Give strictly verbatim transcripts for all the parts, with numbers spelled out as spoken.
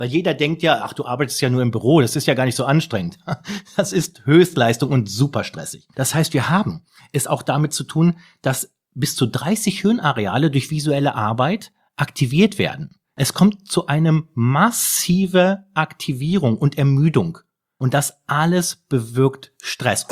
Weil jeder denkt ja, ach, du arbeitest ja nur im Büro, das ist ja gar nicht so anstrengend. Das ist Höchstleistung und super stressig. Das heißt, wir haben es auch damit zu tun, dass bis zu dreißig Hirnareale durch visuelle Arbeit aktiviert werden. Es kommt zu einem massive Aktivierung und Ermüdung. Und das alles bewirkt Stress.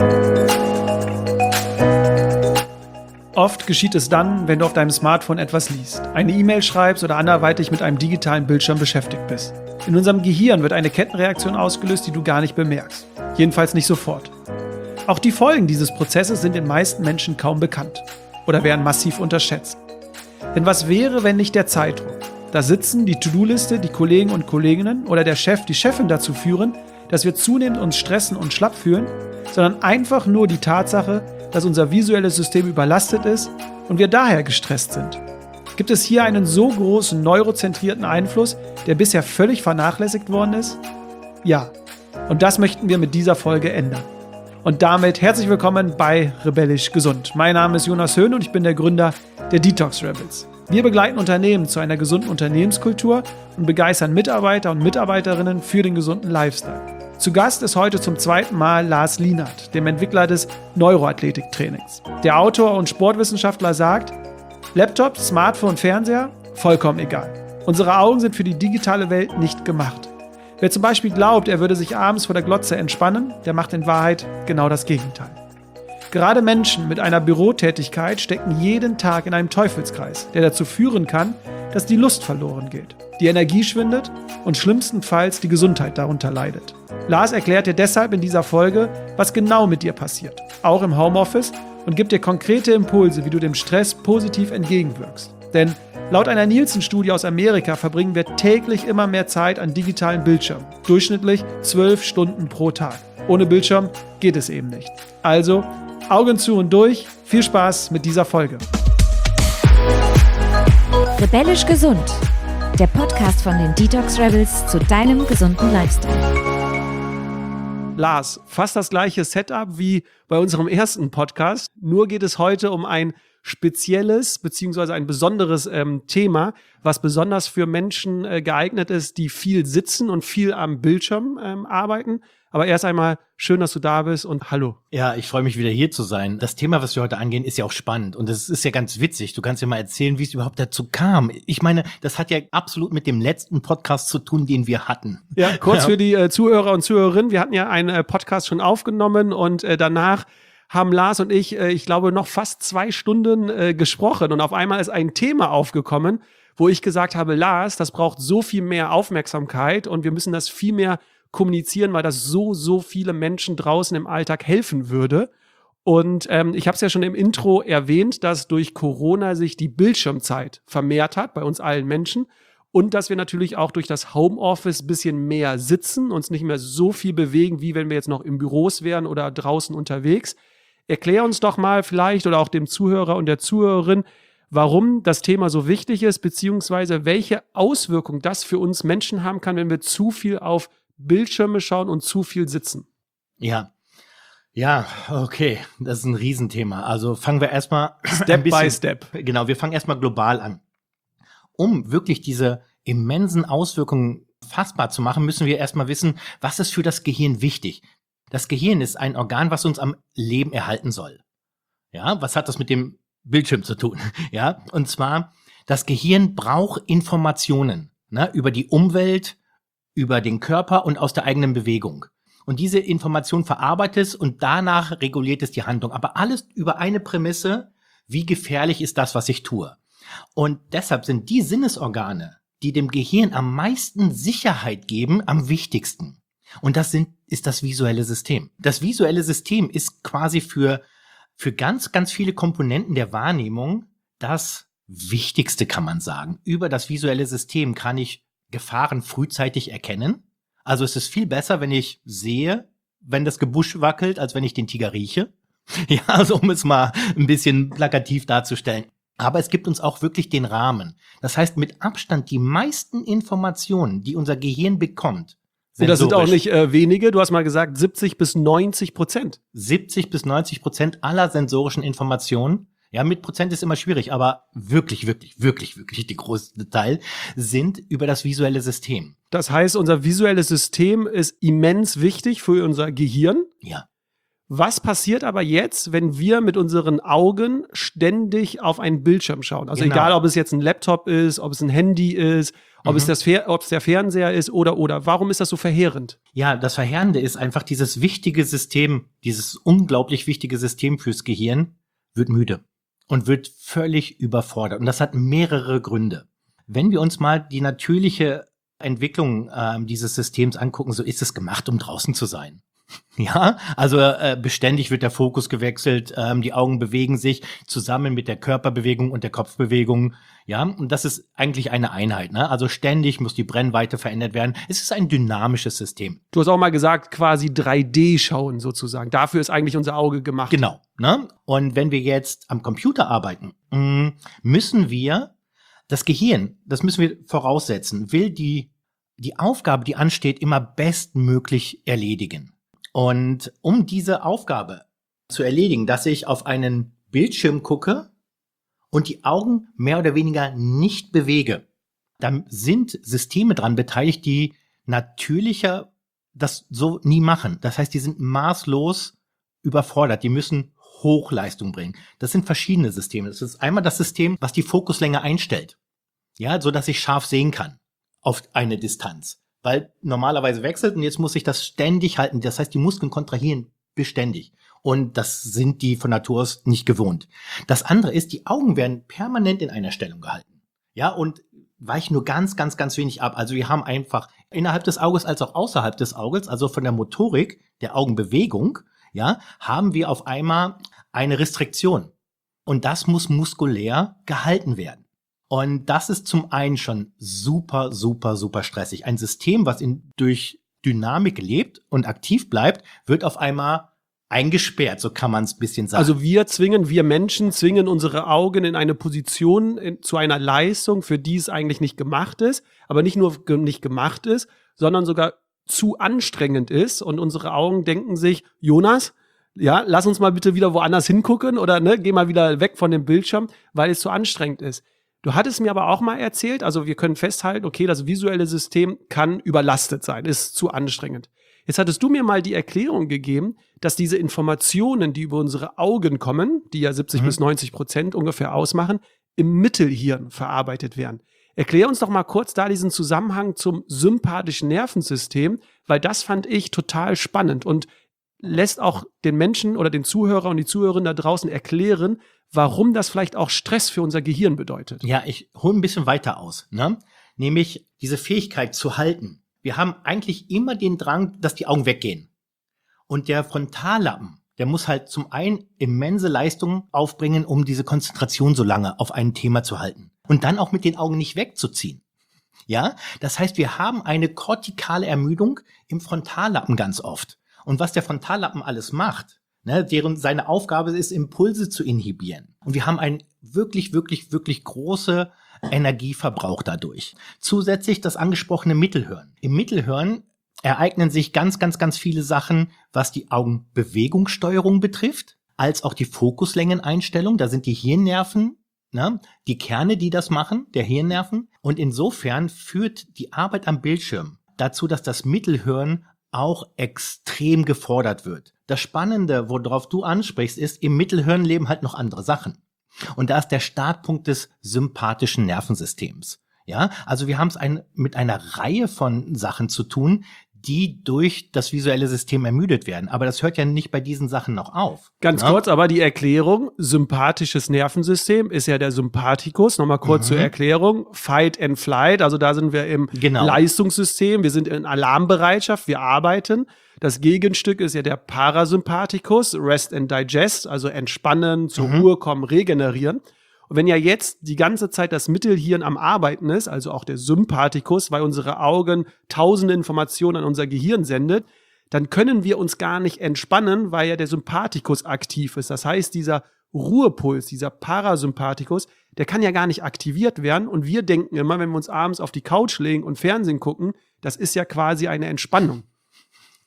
Oft geschieht es dann, wenn du auf deinem Smartphone etwas liest, eine E-Mail schreibst oder anderweitig mit einem digitalen Bildschirm beschäftigt bist. In unserem Gehirn wird eine Kettenreaktion ausgelöst, die du gar nicht bemerkst. Jedenfalls nicht sofort. Auch die Folgen dieses Prozesses sind den meisten Menschen kaum bekannt oder werden massiv unterschätzt. Denn was wäre, wenn nicht der Zeitdruck, das Sitzen, die To-Do-Liste, die Kollegen und Kolleginnen oder der Chef, die Chefin dazu führen, dass wir zunehmend uns stressen und schlapp fühlen, sondern einfach nur die Tatsache, dass unser visuelles System überlastet ist und wir daher gestresst sind. Gibt es hier einen so großen neurozentrierten Einfluss, der bisher völlig vernachlässigt worden ist? Ja, und das möchten wir mit dieser Folge ändern. Und damit herzlich willkommen bei Rebellisch Gesund. Mein Name ist Jonas Höhn und ich bin der Gründer der Detox Rebels. Wir begleiten Unternehmen zu einer gesunden Unternehmenskultur und begeistern Mitarbeiter und Mitarbeiterinnen für den gesunden Lifestyle. Zu Gast ist heute zum zweiten Mal Lars Lienert, dem Entwickler des Neuroathletiktrainings. Der Autor und Sportwissenschaftler sagt, Laptop, Smartphone, Fernseher, vollkommen egal. Unsere Augen sind für die digitale Welt nicht gemacht. Wer zum Beispiel glaubt, er würde sich abends vor der Glotze entspannen, der macht in Wahrheit genau das Gegenteil. Gerade Menschen mit einer Bürotätigkeit stecken jeden Tag in einem Teufelskreis, der dazu führen kann, dass die Lust verloren geht, die Energie schwindet und schlimmstenfalls die Gesundheit darunter leidet. Lars erklärt dir deshalb in dieser Folge, was genau mit dir passiert, auch im Homeoffice, und gibt dir konkrete Impulse, wie du dem Stress positiv entgegenwirkst. Denn laut einer Nielsen-Studie aus Amerika verbringen wir täglich immer mehr Zeit an digitalen Bildschirmen, durchschnittlich zwölf Stunden pro Tag. Ohne Bildschirm geht es eben nicht. Also Augen zu und durch, viel Spaß mit dieser Folge. Rebellisch Gesund, der Podcast von den Detox Rebels zu deinem gesunden Lifestyle. Lars, fast das gleiche Setup wie bei unserem ersten Podcast, nur geht es heute um ein spezielles bzw. ein besonderes ähm, Thema, was besonders für Menschen äh, geeignet ist, die viel sitzen und viel am Bildschirm ähm, arbeiten. Aber erst einmal schön, dass du da bist und hallo. Ja, ich freue mich wieder hier zu sein. Das Thema, was wir heute angehen, ist ja auch spannend und es ist ja ganz witzig. Du kannst ja mal erzählen, wie es überhaupt dazu kam. Ich meine, das hat ja absolut mit dem letzten Podcast zu tun, den wir hatten. Ja, kurz ja. Für die äh, Zuhörer und Zuhörerinnen. Wir hatten ja einen äh, Podcast schon aufgenommen und äh, danach haben Lars und ich, äh, ich glaube, noch fast zwei Stunden äh, gesprochen und auf einmal ist ein Thema aufgekommen, wo ich gesagt habe, Lars, das braucht so viel mehr Aufmerksamkeit und wir müssen das viel mehr kommunizieren, weil das so, so viele Menschen draußen im Alltag helfen würde. Und ähm, ich habe es ja schon im Intro erwähnt, dass durch Corona sich die Bildschirmzeit vermehrt hat bei uns allen Menschen und dass wir natürlich auch durch das Homeoffice ein bisschen mehr sitzen, uns nicht mehr so viel bewegen, wie wenn wir jetzt noch im Büros wären oder draußen unterwegs. Erklär uns doch mal vielleicht oder auch dem Zuhörer und der Zuhörerin, warum das Thema so wichtig ist, beziehungsweise welche Auswirkungen das für uns Menschen haben kann, wenn wir zu viel auf Bildschirme schauen und zu viel sitzen. Ja, ja, okay, das ist ein Riesenthema. Also fangen wir erstmal Step bisschen, by Step. Genau, wir fangen erstmal global an. Um wirklich diese immensen Auswirkungen fassbar zu machen, müssen wir erstmal wissen, was ist für das Gehirn wichtig. Das Gehirn ist ein Organ, was uns am Leben erhalten soll. Ja, was hat das mit dem Bildschirm zu tun? Ja, und zwar, das Gehirn braucht Informationen, ne, über die Umwelt, über den Körper und aus der eigenen Bewegung. Und diese Information verarbeitet es und danach reguliert es die Handlung. Aber alles über eine Prämisse, wie gefährlich ist das, was ich tue. Und deshalb sind die Sinnesorgane, die dem Gehirn am meisten Sicherheit geben, am wichtigsten. Und das sind, ist das visuelle System. Das visuelle System ist quasi für, für ganz, ganz viele Komponenten der Wahrnehmung das Wichtigste, kann man sagen. Über das visuelle System kann ich Gefahren frühzeitig erkennen. Also es ist viel besser, wenn ich sehe, wenn das Gebüsch wackelt, als wenn ich den Tiger rieche. Ja, also um es mal ein bisschen plakativ darzustellen. Aber es gibt uns auch wirklich den Rahmen. Das heißt, mit Abstand die meisten Informationen, die unser Gehirn bekommt, und das sind auch nicht äh, wenige, du hast mal gesagt siebzig bis neunzig Prozent. siebzig bis neunzig Prozent aller sensorischen Informationen Ja, mit Prozent ist immer schwierig, aber wirklich, wirklich, wirklich, wirklich die größte Teil sind über das visuelle System. Das heißt, unser visuelles System ist immens wichtig für unser Gehirn. Ja. Was passiert aber jetzt, wenn wir mit unseren Augen ständig auf einen Bildschirm schauen? Also genau. egal, ob es jetzt ein Laptop ist, ob es ein Handy ist, ob, mhm. es das Fer- ob es der Fernseher ist oder, oder. Warum ist das so verheerend? Ja, das Verheerende ist einfach dieses wichtige System, dieses unglaublich wichtige System fürs Gehirn wird müde und wird völlig überfordert. Und das hat mehrere Gründe. Wenn wir uns mal die natürliche Entwicklung äh, dieses Systems angucken, so ist es gemacht, um draußen zu sein. Ja, also äh, beständig wird der Fokus gewechselt, ähm, die Augen bewegen sich zusammen mit der Körperbewegung und der Kopfbewegung, ja, und das ist eigentlich eine Einheit, ne? Also ständig muss die Brennweite verändert werden. Es ist ein dynamisches System. Du hast auch mal gesagt, quasi drei D schauen sozusagen. Dafür ist eigentlich unser Auge gemacht. Genau, ne? Und wenn wir jetzt am Computer arbeiten, mh, müssen wir das Gehirn, das müssen wir voraussetzen, will die die Aufgabe, die ansteht, immer bestmöglich erledigen. Und um diese Aufgabe zu erledigen, dass ich auf einen Bildschirm gucke und die Augen mehr oder weniger nicht bewege, dann sind Systeme dran beteiligt, die natürlicher das so nie machen. Das heißt, die sind maßlos überfordert. Die müssen Hochleistung bringen. Das sind verschiedene Systeme. Das ist einmal das System, was die Fokuslänge einstellt. Ja, so dass ich scharf sehen kann auf eine Distanz. Weil normalerweise wechselt und jetzt muss ich das ständig halten. Das heißt, die Muskeln kontrahieren beständig. Und das sind die von Natur aus nicht gewohnt. Das andere ist, die Augen werden permanent in einer Stellung gehalten. Ja, und weichen nur ganz, ganz, ganz wenig ab. Also wir haben einfach innerhalb des Auges als auch außerhalb des Auges, also von der Motorik, der Augenbewegung, ja, haben wir auf einmal eine Restriktion. Und das muss muskulär gehalten werden. Und das ist zum einen schon super, super, super stressig. Ein System, was in, durch Dynamik lebt und aktiv bleibt, wird auf einmal eingesperrt, so kann man es ein bisschen sagen. Also wir zwingen, wir Menschen zwingen unsere Augen in eine Position, in, zu einer Leistung, für die es eigentlich nicht gemacht ist, aber nicht nur ge- nicht gemacht ist, sondern sogar zu anstrengend ist. Und unsere Augen denken sich, Jonas, ja, lass uns mal bitte wieder woanders hingucken oder ne, geh mal wieder weg von dem Bildschirm, weil es zu anstrengend ist. Du hattest mir aber auch mal erzählt, also wir können festhalten, okay, das visuelle System kann überlastet sein, ist zu anstrengend. Jetzt hattest du mir mal die Erklärung gegeben, dass diese Informationen, die über unsere Augen kommen, die ja siebzig mhm. bis neunzig Prozent ungefähr ausmachen, im Mittelhirn verarbeitet werden. Erklär uns doch mal kurz da diesen Zusammenhang zum sympathischen Nervensystem, weil das fand ich total spannend und lässt auch den Menschen oder den Zuhörer und die Zuhörerinnen da draußen erklären, warum das vielleicht auch Stress für unser Gehirn bedeutet. Ja, ich hole ein bisschen weiter aus, ne? Nämlich diese Fähigkeit zu halten. Wir haben eigentlich immer den Drang, dass die Augen weggehen. Und der Frontallappen, der muss halt zum einen immense Leistung aufbringen, um diese Konzentration so lange auf ein Thema zu halten. Und dann auch mit den Augen nicht wegzuziehen. Ja, das heißt, wir haben eine kortikale Ermüdung im Frontallappen ganz oft. Und was der Frontallappen alles macht, ne, deren seine Aufgabe ist, Impulse zu inhibieren. Und wir haben einen wirklich, wirklich, wirklich große Energieverbrauch dadurch. Zusätzlich das angesprochene Mittelhirn. Im Mittelhirn ereignen sich ganz, ganz, ganz viele Sachen, was die Augenbewegungssteuerung betrifft, als auch die Fokuslängeneinstellung. Da sind die Hirnnerven, ne, die Kerne, die das machen, der Hirnnerven. Und insofern führt die Arbeit am Bildschirm dazu, dass das Mittelhirn auch extrem gefordert wird. Das Spannende, worauf du ansprichst, ist, im Mittelhirn leben halt noch andere Sachen. Und da ist der Startpunkt des sympathischen Nervensystems. Ja, also wir haben es ein, mit einer Reihe von Sachen zu tun, die durch das visuelle System ermüdet werden. Aber das hört ja nicht bei diesen Sachen noch auf. Ganz ne? kurz, aber die Erklärung, sympathisches Nervensystem ist ja der Sympathikus. Nochmal kurz Mhm. zur Erklärung. Fight and Flight, also da sind wir im Genau. Leistungssystem, wir sind in Alarmbereitschaft, wir arbeiten. Das Gegenstück ist ja der Parasympathikus, Rest and Digest, also entspannen, zur Mhm. Ruhe kommen, regenerieren. Und wenn ja jetzt die ganze Zeit das Mittelhirn am Arbeiten ist, also auch der Sympathikus, weil unsere Augen tausende Informationen an unser Gehirn sendet, dann können wir uns gar nicht entspannen, weil ja der Sympathikus aktiv ist. Das heißt, dieser Ruhepuls, dieser Parasympathikus, der kann ja gar nicht aktiviert werden. Und wir denken immer, wenn wir uns abends auf die Couch legen und Fernsehen gucken, das ist ja quasi eine Entspannung.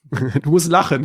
Du musst lachen.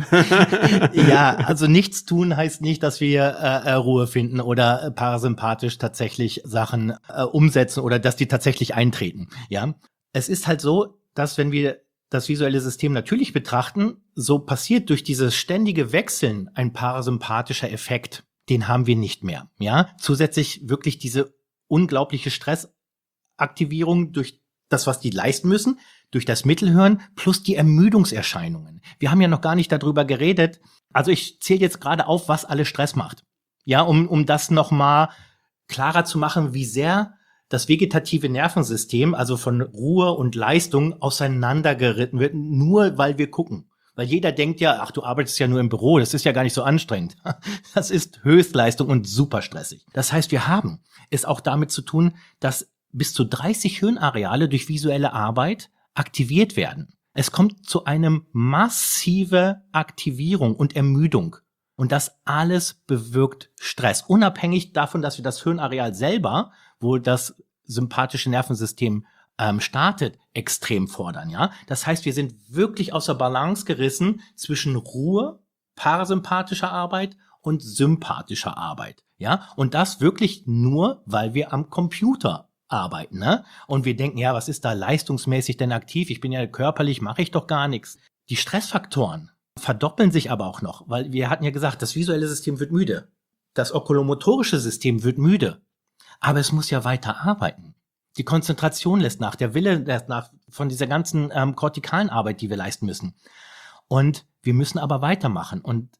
Ja, also nichts tun heißt nicht, dass wir äh, Ruhe finden oder äh, parasympathisch tatsächlich Sachen äh, umsetzen oder dass die tatsächlich eintreten. Ja, es ist halt so, dass wenn wir das visuelle System natürlich betrachten, so passiert durch dieses ständige Wechseln ein parasympathischer Effekt. Den haben wir nicht mehr. Ja, zusätzlich wirklich diese unglaubliche Stressaktivierung durch das, was die leisten müssen, durch das Mittelhirn plus die Ermüdungserscheinungen. Wir haben ja noch gar nicht darüber geredet. Also ich zähle jetzt gerade auf, was alles Stress macht. Ja, um, um das nochmal klarer zu machen, wie sehr das vegetative Nervensystem, also von Ruhe und Leistung, auseinandergeritten wird, nur weil wir gucken. Weil jeder denkt ja, ach, du arbeitest ja nur im Büro, das ist ja gar nicht so anstrengend. Das ist Höchstleistung und super stressig. Das heißt, wir haben es auch damit zu tun, dass bis zu dreißig Hirnareale durch visuelle Arbeit aktiviert werden. Es kommt zu einem massive Aktivierung und Ermüdung. Und das alles bewirkt Stress. Unabhängig davon, dass wir das Hirnareal selber, wo das sympathische Nervensystem ähm, startet, extrem fordern. Ja, das heißt, wir sind wirklich außer Balance gerissen zwischen Ruhe, parasympathischer Arbeit und sympathischer Arbeit. Ja, und das wirklich nur, weil wir am Computer arbeiten, ne? Und wir denken, ja, was ist da leistungsmäßig denn aktiv? Ich bin ja körperlich, mache ich doch gar nichts. Die Stressfaktoren verdoppeln sich aber auch noch, weil wir hatten ja gesagt, das visuelle System wird müde. Das okulomotorische System wird müde. Aber es muss ja weiter arbeiten. Die Konzentration lässt nach, der Wille lässt nach von dieser ganzen ähm, kortikalen Arbeit, die wir leisten müssen. Und wir müssen aber weitermachen. Und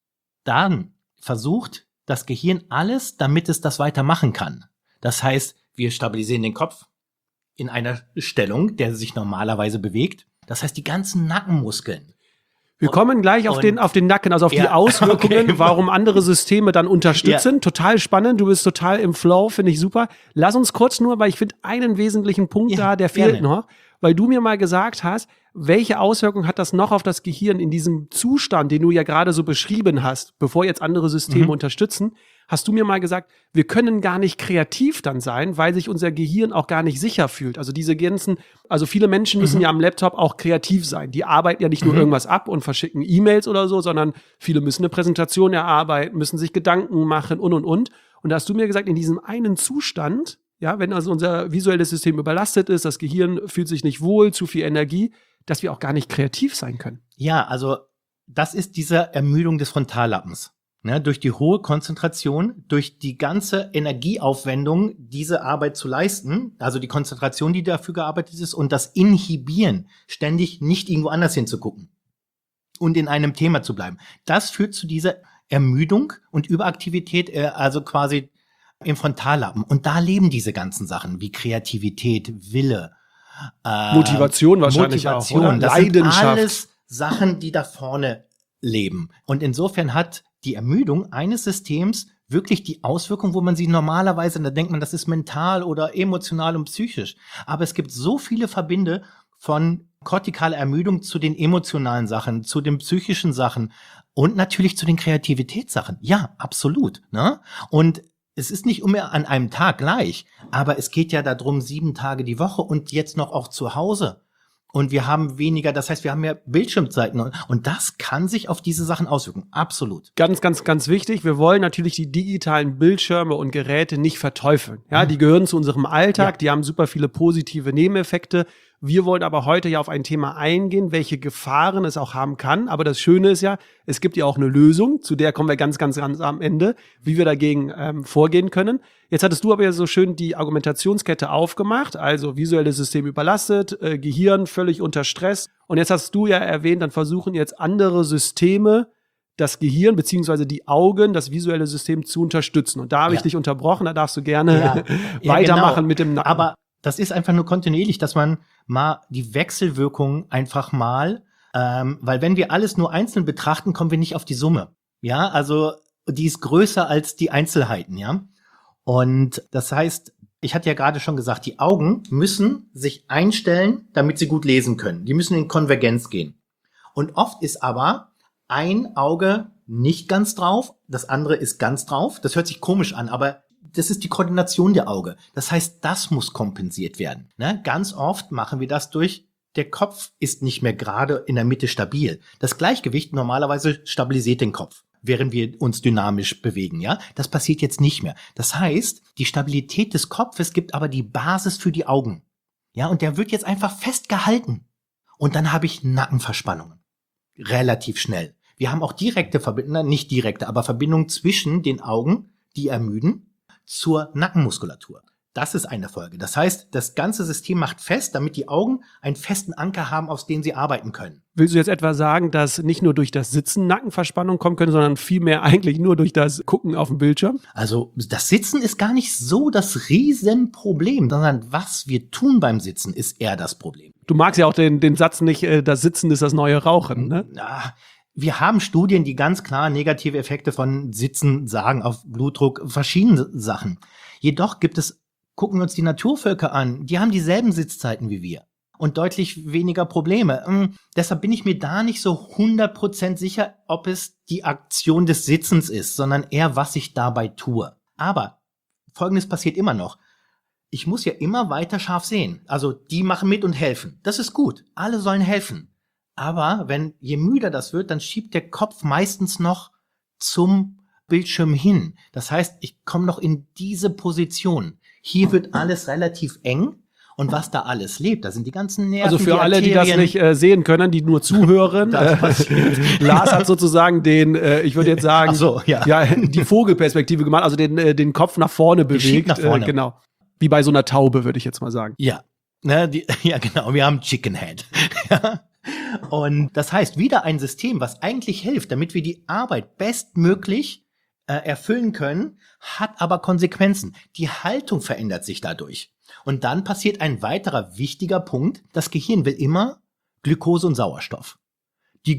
dann versucht das Gehirn alles, damit es das weitermachen kann. Das heißt, wir stabilisieren den Kopf in einer Stellung, der sich normalerweise bewegt. Das heißt, die ganzen Nackenmuskeln. Wir und, kommen gleich auf den, auf den Nacken, also auf ja, die Auswirkungen, okay. Warum andere Systeme dann unterstützen. Ja. Total spannend, du bist total im Flow, finde ich super. Lass uns kurz nur, weil ich finde einen wesentlichen Punkt ja, da, der fehlt gerne. noch, weil du mir mal gesagt hast, welche Auswirkungen hat das noch auf das Gehirn in diesem Zustand, den du ja gerade so beschrieben hast, bevor jetzt andere Systeme mhm. unterstützen, hast du mir mal gesagt, wir können gar nicht kreativ dann sein, weil sich unser Gehirn auch gar nicht sicher fühlt. Also diese ganzen, also viele Menschen müssen mhm. ja am Laptop auch kreativ sein. Die arbeiten ja nicht nur mhm. irgendwas ab und verschicken E-Mails oder so, sondern viele müssen eine Präsentation erarbeiten, müssen sich Gedanken machen und, und, und. Und da hast du mir gesagt, in diesem einen Zustand, ja, wenn also unser visuelles System überlastet ist, das Gehirn fühlt sich nicht wohl, zu viel Energie, dass wir auch gar nicht kreativ sein können. Ja, also das ist diese Ermüdung des Frontallappens. Ne, durch die hohe Konzentration, durch die ganze Energieaufwendung, diese Arbeit zu leisten, also die Konzentration, die dafür gearbeitet ist, und das Inhibieren, ständig nicht irgendwo anders hinzugucken und in einem Thema zu bleiben. Das führt zu dieser Ermüdung und Überaktivität, äh, also quasi im Frontallappen. Und da leben diese ganzen Sachen wie Kreativität, Wille, äh, Motivation wahrscheinlich Motivation, auch, oder? Das Leidenschaft. Sind alles Sachen, die da vorne leben. Und insofern hat die Ermüdung eines Systems wirklich die Auswirkung, wo man sie normalerweise, da denkt man, das ist mental oder emotional und psychisch. Aber es gibt so viele Verbinde von kortikaler Ermüdung zu den emotionalen Sachen, zu den psychischen Sachen und natürlich zu den Kreativitätssachen. Ja, absolut. Ne? Und es ist nicht immer an einem Tag gleich, aber es geht ja darum, sieben Tage die Woche und jetzt noch auch zu Hause. Und wir haben weniger, das heißt, wir haben mehr Bildschirmzeiten. Und das kann sich auf diese Sachen auswirken. Absolut. Ganz, ganz, ganz wichtig. Wir wollen natürlich die digitalen Bildschirme und Geräte nicht verteufeln. Ja, die gehören zu unserem Alltag. Ja. Die haben super viele positive Nebeneffekte. Wir wollen aber heute ja auf ein Thema eingehen, welche Gefahren es auch haben kann. Aber das Schöne ist ja, es gibt ja auch eine Lösung, zu der kommen wir ganz, ganz, ganz am Ende, wie wir dagegen ähm, vorgehen können. Jetzt hattest du aber ja so schön die Argumentationskette aufgemacht, also visuelles System überlastet, äh, Gehirn völlig unter Stress. Und jetzt hast du ja erwähnt, dann versuchen jetzt andere Systeme, das Gehirn beziehungsweise die Augen, das visuelle System zu unterstützen. Und da habe ja. ich dich unterbrochen, da darfst du gerne ja. weitermachen ja, genau. mit dem Nacken. Aber das ist einfach nur kontinuierlich, dass man mal die Wechselwirkung einfach mal, ähm, weil wenn wir alles nur einzeln betrachten, kommen wir nicht auf die Summe. Ja, also die ist größer als die Einzelheiten, ja. Und das heißt, ich hatte ja gerade schon gesagt, die Augen müssen sich einstellen, damit sie gut lesen können. Die müssen in Konvergenz gehen. Und oft ist aber ein Auge nicht ganz drauf, das andere ist ganz drauf. Das hört sich komisch an, aber das ist die Koordination der Auge. Das heißt, das muss kompensiert werden. Ne? Ganz oft machen wir das durch der Kopf ist nicht mehr gerade in der Mitte stabil. Das Gleichgewicht normalerweise stabilisiert den Kopf, während wir uns dynamisch bewegen, ja? Das passiert jetzt nicht mehr. Das heißt, die Stabilität des Kopfes gibt aber die Basis für die Augen. Ja, und der wird jetzt einfach festgehalten. Und dann habe ich Nackenverspannungen. Relativ schnell. Wir haben auch direkte Verbindungen, nicht direkte, aber Verbindungen zwischen den Augen, die ermüden, zur Nackenmuskulatur. Das ist eine Folge. Das heißt, das ganze System macht fest, damit die Augen einen festen Anker haben, aus dem sie arbeiten können. Willst du jetzt etwa sagen, dass nicht nur durch das Sitzen Nackenverspannung kommen können, sondern vielmehr eigentlich nur durch das Gucken auf dem Bildschirm? Also das Sitzen ist gar nicht so das Riesenproblem, sondern was wir tun beim Sitzen ist eher das Problem. Du magst ja auch den, den Satz nicht, äh, das Sitzen ist das neue Rauchen, ne? Ja, wir haben Studien, die ganz klar negative Effekte von Sitzen sagen auf Blutdruck, verschiedene Sachen. Jedoch gibt es Gucken wir uns die Naturvölker an, die haben dieselben Sitzzeiten wie wir und deutlich weniger Probleme. Hm, deshalb bin ich mir da nicht so hundert Prozent sicher, ob es die Aktion des Sitzens ist, sondern eher, was ich dabei tue. Aber Folgendes passiert immer noch. Ich muss ja immer weiter scharf sehen. Also die machen mit und helfen. Das ist gut. Alle sollen helfen. Aber wenn je müder das wird, dann schiebt der Kopf meistens noch zum Bildschirm hin. Das heißt, ich komme noch in diese Position. Hier wird alles relativ eng und was da alles lebt, da sind die ganzen Nerven. Also für die alle, die das nicht äh, sehen können, die nur zuhören, äh, Lars hat sozusagen den, äh, ich würde jetzt sagen, Ach so, ja. ja, die Vogelperspektive gemacht, also den, äh, den Kopf nach vorne bewegt. Nach vorne. Äh, genau. Wie bei so einer Taube, würde ich jetzt mal sagen. Ja, ne, die, ja genau, wir haben Chicken Head. Ja. Und das heißt, wieder ein System, was eigentlich hilft, damit wir die Arbeit bestmöglich erfüllen können, hat aber Konsequenzen. Die Haltung verändert sich dadurch. Und dann passiert ein weiterer wichtiger Punkt. Das Gehirn will immer Glucose und Sauerstoff. Die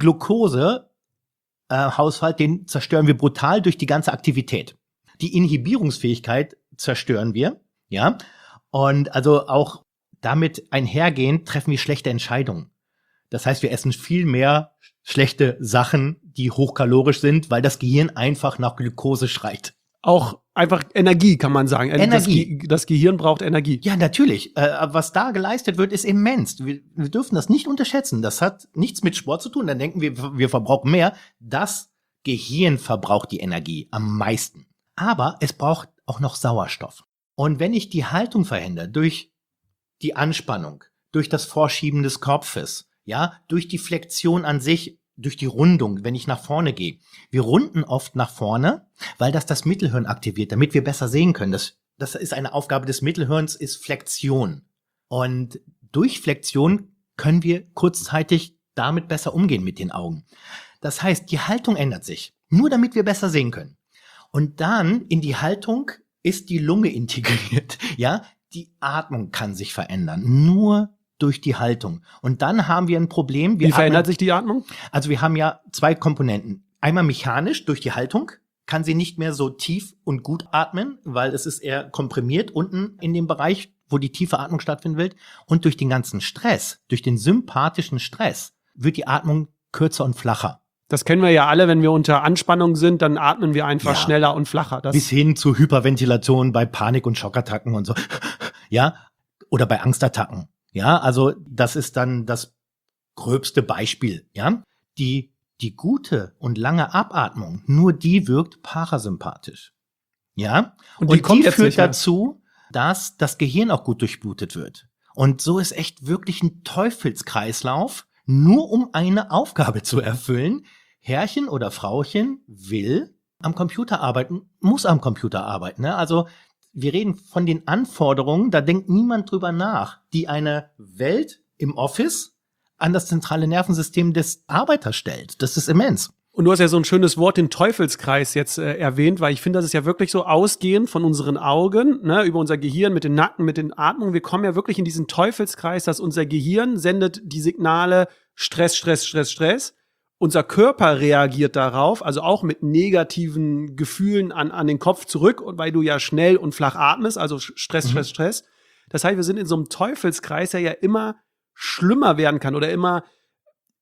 Glucose-Haushalt, äh, den zerstören wir brutal durch die ganze Aktivität. Die Inhibierungsfähigkeit zerstören wir, ja. Und also auch damit einhergehend treffen wir schlechte Entscheidungen. Das heißt, wir essen viel mehr schlechte Sachen, die hochkalorisch sind, weil das Gehirn einfach nach Glucose schreit. Auch einfach Energie, kann man sagen. Energie. Das, Ge- das Gehirn braucht Energie. Ja, natürlich. Äh, was da geleistet wird, ist immens. Wir, wir dürfen das nicht unterschätzen. Das hat nichts mit Sport zu tun. Dann denken wir, wir verbrauchen mehr. Das Gehirn verbraucht die Energie am meisten. Aber es braucht auch noch Sauerstoff. Und wenn ich die Haltung verändere, durch die Anspannung, durch das Vorschieben des Kopfes, ja, durch die Flexion an sich, durch die Rundung, wenn ich nach vorne gehe. Wir runden oft nach vorne, weil das das Mittelhirn aktiviert, damit wir besser sehen können. Das, das ist eine Aufgabe des Mittelhirns, ist Flexion. Und durch Flexion können wir kurzzeitig damit besser umgehen mit den Augen. Das heißt, die Haltung ändert sich, nur damit wir besser sehen können. Und dann in die Haltung ist die Lunge integriert. Ja, die Atmung kann sich verändern, nur durch die Haltung. Und dann haben wir ein Problem. Wir Wie verändert atmen, sich die Atmung? Also wir haben ja zwei Komponenten. Einmal mechanisch durch die Haltung kann sie nicht mehr so tief und gut atmen, weil es ist eher komprimiert unten in dem Bereich, wo die tiefe Atmung stattfinden will. Und durch den ganzen Stress, durch den sympathischen Stress, wird die Atmung kürzer und flacher. Das kennen wir ja alle, wenn wir unter Anspannung sind, dann atmen wir einfach Ja. schneller und flacher. Das Bis hin zu Hyperventilation bei Panik- und Schockattacken und so. Ja, oder bei Angstattacken. Ja, also das ist dann das gröbste Beispiel, ja. Die, die gute und lange Abatmung, nur die wirkt parasympathisch. Ja, Und und die kommt die jetzt führt nicht mehr. dazu, dass das Gehirn auch gut durchblutet wird. Und so ist echt wirklich ein Teufelskreislauf, nur um eine Aufgabe zu erfüllen. Herrchen oder Frauchen will am Computer arbeiten, muss am Computer arbeiten, ne? Also wir reden von den Anforderungen, da denkt niemand drüber nach, die eine Welt im Office an das zentrale Nervensystem des Arbeiters stellt. Das ist immens. Und du hast ja so ein schönes Wort, den Teufelskreis jetzt äh, erwähnt, weil ich finde, das ist ja wirklich so ausgehend von unseren Augen, ne, über unser Gehirn mit den Nacken, mit den Atmungen. Wir kommen ja wirklich in diesen Teufelskreis, dass unser Gehirn sendet die Signale Stress, Stress, Stress, Stress. Unser Körper reagiert darauf, also auch mit negativen Gefühlen an, an den Kopf zurück, und weil du ja schnell und flach atmest, also Stress, Stress, Mhm. Stress. Das heißt, wir sind in so einem Teufelskreis, der ja immer schlimmer werden kann oder immer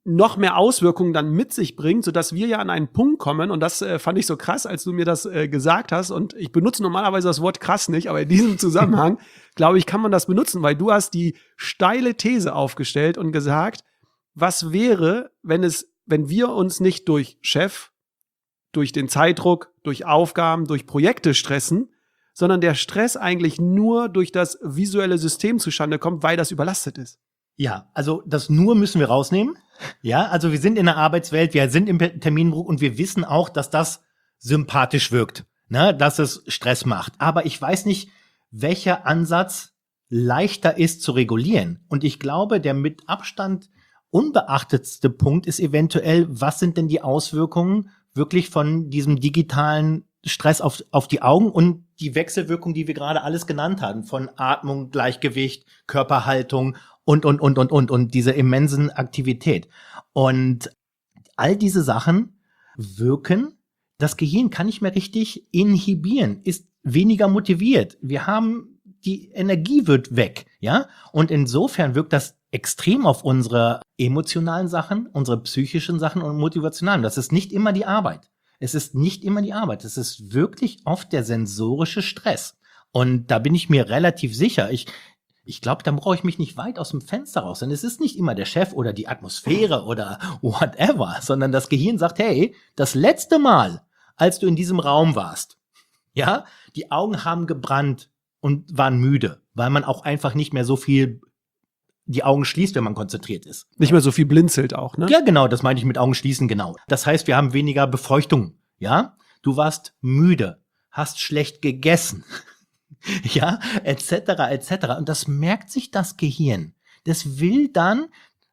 noch mehr Auswirkungen dann mit sich bringt, sodass wir ja an einen Punkt kommen, und das äh, fand ich so krass, als du mir das äh, gesagt hast, und ich benutze normalerweise das Wort krass nicht, aber in diesem Zusammenhang, glaube ich, kann man das benutzen, weil du hast die steile These aufgestellt und gesagt, was wäre, wenn es, wenn wir uns nicht durch Chef, durch den Zeitdruck, durch Aufgaben, durch Projekte stressen, sondern der Stress eigentlich nur durch das visuelle System zustande kommt, weil das überlastet ist. Ja, also das nur müssen wir rausnehmen. Ja, also wir sind in der Arbeitswelt, wir sind im Termindruck und wir wissen auch, dass das sympathisch wirkt, ne, dass es Stress macht. Aber ich weiß nicht, welcher Ansatz leichter ist zu regulieren. Und ich glaube, der mit Abstand unbeachtetste Punkt ist eventuell, was sind denn die Auswirkungen wirklich von diesem digitalen Stress auf, auf die Augen und die Wechselwirkung, die wir gerade alles genannt haben, von Atmung, Gleichgewicht, Körperhaltung und, und, und, und, und, und diese immensen Aktivität. Und all diese Sachen wirken, das Gehirn kann nicht mehr richtig inhibieren, ist weniger motiviert. Wir haben, die Energie wird weg, ja? Und insofern wirkt das extrem auf unsere emotionalen Sachen, unsere psychischen Sachen und motivationalen. Das ist nicht immer die Arbeit. Es ist nicht immer die Arbeit. Es ist wirklich oft der sensorische Stress. Und da bin ich mir relativ sicher. Ich, ich glaube, da brauche ich mich nicht weit aus dem Fenster raus. Denn es ist nicht immer der Chef oder die Atmosphäre oder whatever, sondern das Gehirn sagt, hey, das letzte Mal, als du in diesem Raum warst, ja, die Augen haben gebrannt und waren müde, weil man auch einfach nicht mehr so viel die Augen schließt, wenn man konzentriert ist. Nicht mehr so viel blinzelt auch, ne? Ja, genau, das meine ich mit Augen schließen, genau. Das heißt, wir haben weniger Befeuchtung, ja? Du warst müde, hast schlecht gegessen, ja, et cetera, et cetera. Und das merkt sich das Gehirn. Das will dann,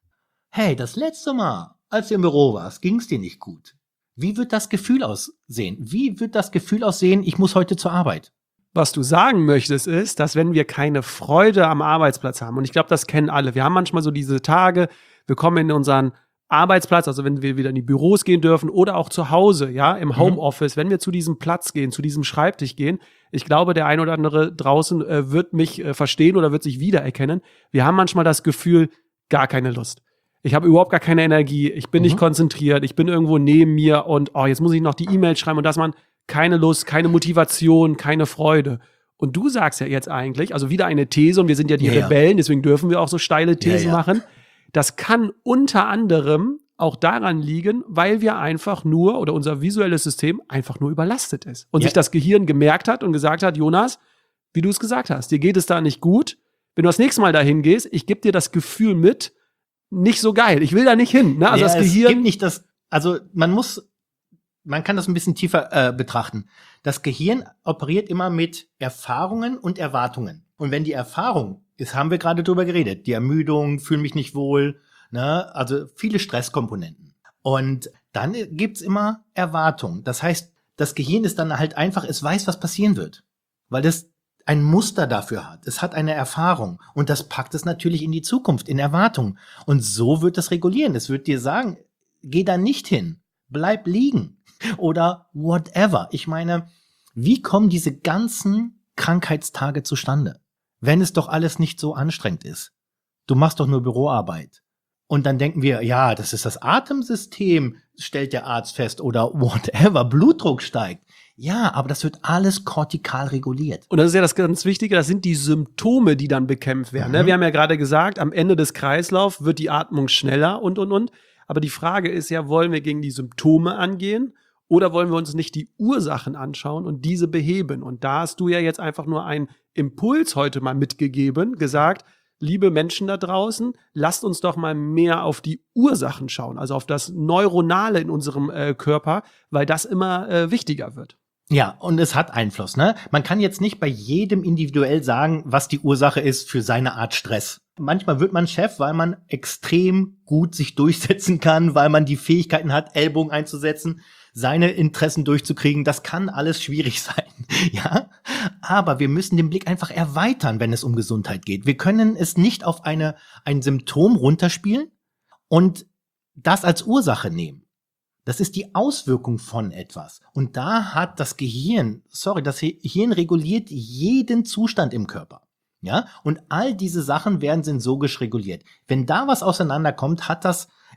hey, das letzte Mal, als du im Büro warst, ging es dir nicht gut. Wie wird das Gefühl aussehen? Wie wird das Gefühl aussehen, ich muss heute zur Arbeit? Was du sagen möchtest, ist, dass wenn wir keine Freude am Arbeitsplatz haben, und ich glaube, das kennen alle, wir haben manchmal so diese Tage, wir kommen in unseren Arbeitsplatz, also wenn wir wieder in die Büros gehen dürfen oder auch zu Hause, ja, im Homeoffice, mhm. wenn wir zu diesem Platz gehen, zu diesem Schreibtisch gehen, ich glaube, der ein oder andere draußen äh, wird mich äh, verstehen oder wird sich wiedererkennen. Wir haben manchmal das Gefühl, gar keine Lust. Ich habe überhaupt gar keine Energie, ich bin mhm. nicht konzentriert, ich bin irgendwo neben mir und oh, jetzt muss ich noch die E-Mail schreiben und das man keine Lust, keine Motivation, keine Freude. Und du sagst ja jetzt eigentlich, also wieder eine These, und wir sind ja die ja, Rebellen, deswegen dürfen wir auch so steile Thesen ja, ja. machen. Das kann unter anderem auch daran liegen, weil wir einfach nur, oder unser visuelles System einfach nur überlastet ist. Und ja. sich das Gehirn gemerkt hat und gesagt hat, Jonas, wie du es gesagt hast, dir geht es da nicht gut. Wenn du das nächste Mal dahin gehst, ich gebe dir das Gefühl mit, nicht so geil. Ich will da nicht hin. Ne? Also ja, das es Gehirn. Gibt nicht das, also man muss Man kann das ein bisschen tiefer äh, betrachten. Das Gehirn operiert immer mit Erfahrungen und Erwartungen. Und wenn die Erfahrung ist, haben wir gerade drüber geredet, die Ermüdung, fühle mich nicht wohl, ne, also viele Stresskomponenten. Und dann gibt's immer Erwartungen. Das heißt, das Gehirn ist dann halt einfach, es weiß, was passieren wird, weil es ein Muster dafür hat. Es hat eine Erfahrung und das packt es natürlich in die Zukunft, in Erwartungen. Und so wird es regulieren. Es wird dir sagen, geh da nicht hin, bleib liegen. Oder whatever. Ich meine, wie kommen diese ganzen Krankheitstage zustande, wenn es doch alles nicht so anstrengend ist? Du machst doch nur Büroarbeit. Und dann denken wir, ja, das ist das Atemsystem, stellt der Arzt fest, oder whatever, Blutdruck steigt. Ja, aber das wird alles kortikal reguliert. Und das ist ja das ganz Wichtige, das sind die Symptome, die dann bekämpft werden. Mhm. Wir haben ja gerade gesagt, am Ende des Kreislaufs wird die Atmung schneller und, und, und. Aber die Frage ist ja, wollen wir gegen die Symptome angehen? Oder wollen wir uns nicht die Ursachen anschauen und diese beheben? Und da hast du ja jetzt einfach nur einen Impuls heute mal mitgegeben, gesagt, liebe Menschen da draußen, lasst uns doch mal mehr auf die Ursachen schauen, also auf das Neuronale in unserem äh, Körper, weil das immer äh, wichtiger wird. Ja, und es hat Einfluss, ne? Man kann jetzt nicht bei jedem individuell sagen, was die Ursache ist für seine Art Stress. Manchmal wird man Chef, weil man extrem gut sich durchsetzen kann, weil man die Fähigkeiten hat, Ellbogen einzusetzen, seine Interessen durchzukriegen. Das kann alles schwierig sein, ja? Aber wir müssen den Blick einfach erweitern, wenn es um Gesundheit geht. Wir können es nicht auf eine, ein Symptom runterspielen und das als Ursache nehmen. Das ist die Auswirkung von etwas. Und da hat das Gehirn, sorry, das Gehirn reguliert jeden Zustand im Körper. Ja, und all diese Sachen werden sensorisch reguliert. Wenn da was auseinanderkommt, hat das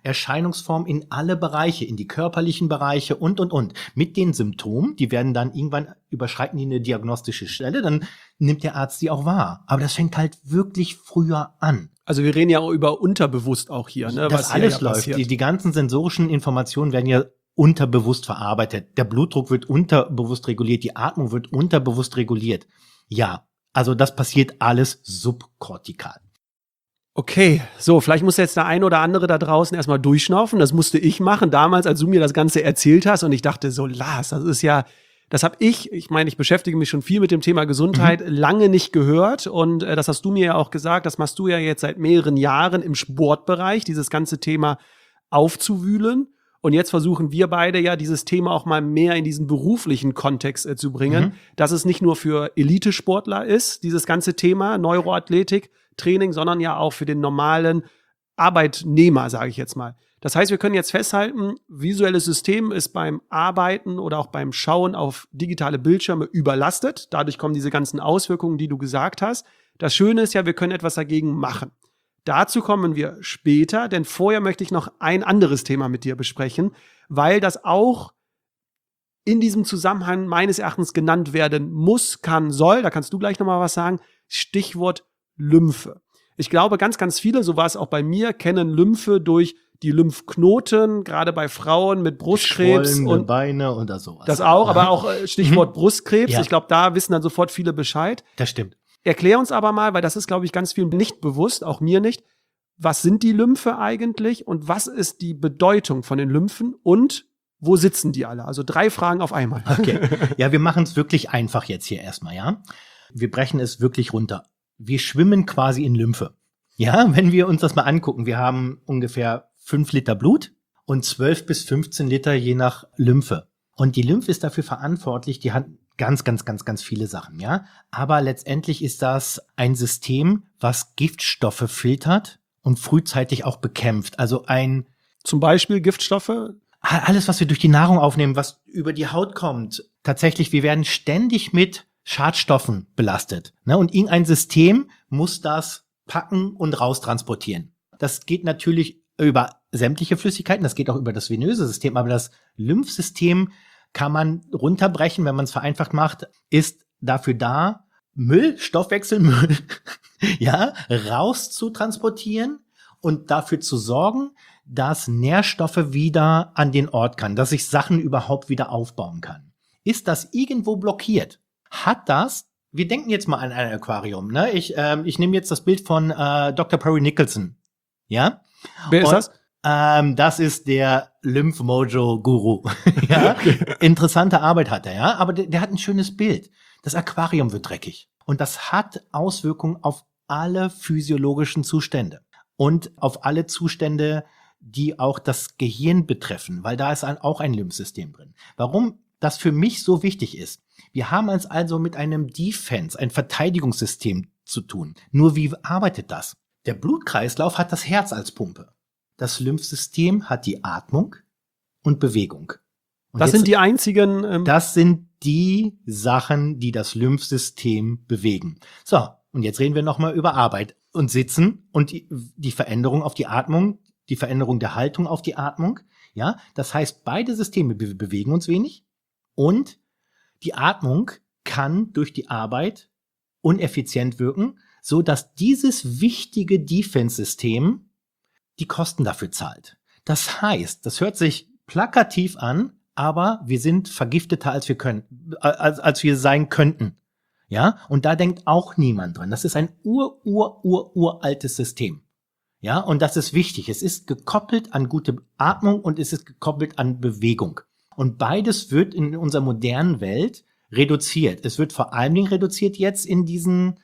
Erscheinungsform in alle Bereiche, in die körperlichen Bereiche und, und, und. Mit den Symptomen, die werden dann irgendwann, überschreiten die eine diagnostische Stelle, dann nimmt der Arzt die auch wahr. Aber das fängt halt wirklich früher an. Also wir reden ja auch über unterbewusst auch hier, ne? Das was alles hier ja läuft. Die, die ganzen sensorischen Informationen werden ja unterbewusst verarbeitet. Der Blutdruck wird unterbewusst reguliert, die Atmung wird unterbewusst reguliert. Ja, also das passiert alles subkortikal. Okay, so, vielleicht muss jetzt der ein oder andere da draußen erstmal durchschnaufen. Das musste ich machen damals, als du mir das Ganze erzählt hast. Und ich dachte so, Lars, das ist ja, das habe ich, ich meine, ich beschäftige mich schon viel mit dem Thema Gesundheit, mhm. lange nicht gehört. Und äh, das hast du mir ja auch gesagt, das machst du ja jetzt seit mehreren Jahren im Sportbereich, dieses ganze Thema aufzuwühlen. Und jetzt versuchen wir beide ja, dieses Thema auch mal mehr in diesen beruflichen Kontext äh, zu bringen, mhm. dass es nicht nur für Elitesportler ist, dieses ganze Thema Neuroathletik, Training, sondern ja auch für den normalen Arbeitnehmer, sage ich jetzt mal. Das heißt, wir können jetzt festhalten, visuelles System ist beim Arbeiten oder auch beim Schauen auf digitale Bildschirme überlastet. Dadurch kommen diese ganzen Auswirkungen, die du gesagt hast. Das Schöne ist ja, wir können etwas dagegen machen. Dazu kommen wir später, denn vorher möchte ich noch ein anderes Thema mit dir besprechen, weil das auch in diesem Zusammenhang meines Erachtens genannt werden muss, kann, soll. Da kannst du gleich nochmal was sagen. Stichwort Lymphe. Ich glaube, ganz, ganz viele, so war es auch bei mir, kennen Lymphe durch die Lymphknoten, gerade bei Frauen mit Brustkrebs und Beine oder sowas. Das auch, aber auch Stichwort mhm. Brustkrebs. Ja. Ich glaube, da wissen dann sofort viele Bescheid. Das stimmt. Erklär uns aber mal, weil das ist, glaube ich, ganz viel nicht bewusst, auch mir nicht. Was sind die Lymphe eigentlich und was ist die Bedeutung von den Lymphen und wo sitzen die alle? Also drei Fragen auf einmal. Okay. Ja, wir machen es wirklich einfach jetzt hier erstmal, ja. Wir brechen es wirklich runter. Wir schwimmen quasi in Lymphe. Ja, wenn wir uns das mal angucken, wir haben ungefähr fünf Liter Blut und zwölf bis fünfzehn Liter je nach Lymphe. Und die Lymphe ist dafür verantwortlich, die hat ganz, ganz, ganz, ganz viele Sachen, ja. Aber letztendlich ist das ein System, was Giftstoffe filtert und frühzeitig auch bekämpft. Also ein Zum Beispiel Giftstoffe? Alles, was wir durch die Nahrung aufnehmen, was über die Haut kommt. Tatsächlich, wir werden ständig mit Schadstoffen belastet. Ne? Und irgendein System muss das packen und raustransportieren. Das geht natürlich über sämtliche Flüssigkeiten, das geht auch über das venöse System, aber das Lymphsystem kann man runterbrechen, wenn man es vereinfacht macht, ist dafür da, Müll, Stoffwechselmüll, ja, raus zu transportieren und dafür zu sorgen, dass Nährstoffe wieder an den Ort kann, dass ich Sachen überhaupt wieder aufbauen kann. Ist das irgendwo blockiert? Hat das, wir denken jetzt mal an ein Aquarium, ne? Ich, ähm, ich nehme jetzt das Bild von äh, Doktor Perry Nicholson, ja? Wer ist und, das? Ähm, das ist der Lymph-Mojo-Guru. Ja? Interessante Arbeit hat er, ja, aber der, der hat ein schönes Bild. Das Aquarium wird dreckig. Und das hat Auswirkungen auf alle physiologischen Zustände und auf alle Zustände, die auch das Gehirn betreffen, weil da ist ein, auch ein Lymphsystem drin. Warum das für mich so wichtig ist? Wir haben es also mit einem Defense, ein Verteidigungssystem zu tun. Nur wie arbeitet das? Der Blutkreislauf hat das Herz als Pumpe. Das Lymphsystem hat die Atmung und Bewegung. Und das jetzt, sind die einzigen... Ähm das sind die Sachen, die das Lymphsystem bewegen. So, und jetzt reden wir nochmal über Arbeit und Sitzen und die, die Veränderung auf die Atmung, die Veränderung der Haltung auf die Atmung. Ja, das heißt, beide Systeme be- bewegen uns wenig und die Atmung kann durch die Arbeit uneffizient wirken, so dass dieses wichtige Defense-System die Kosten dafür zahlt. Das heißt, das hört sich plakativ an, aber wir sind vergifteter, als wir können, als, als wir sein könnten. Ja, und da denkt auch niemand dran. Das ist ein ur, ur, ur, uraltes System. Ja, und das ist wichtig. Es ist gekoppelt an gute Atmung und es ist gekoppelt an Bewegung. Und beides wird in unserer modernen Welt reduziert. Es wird vor allen Dingen reduziert jetzt in diesen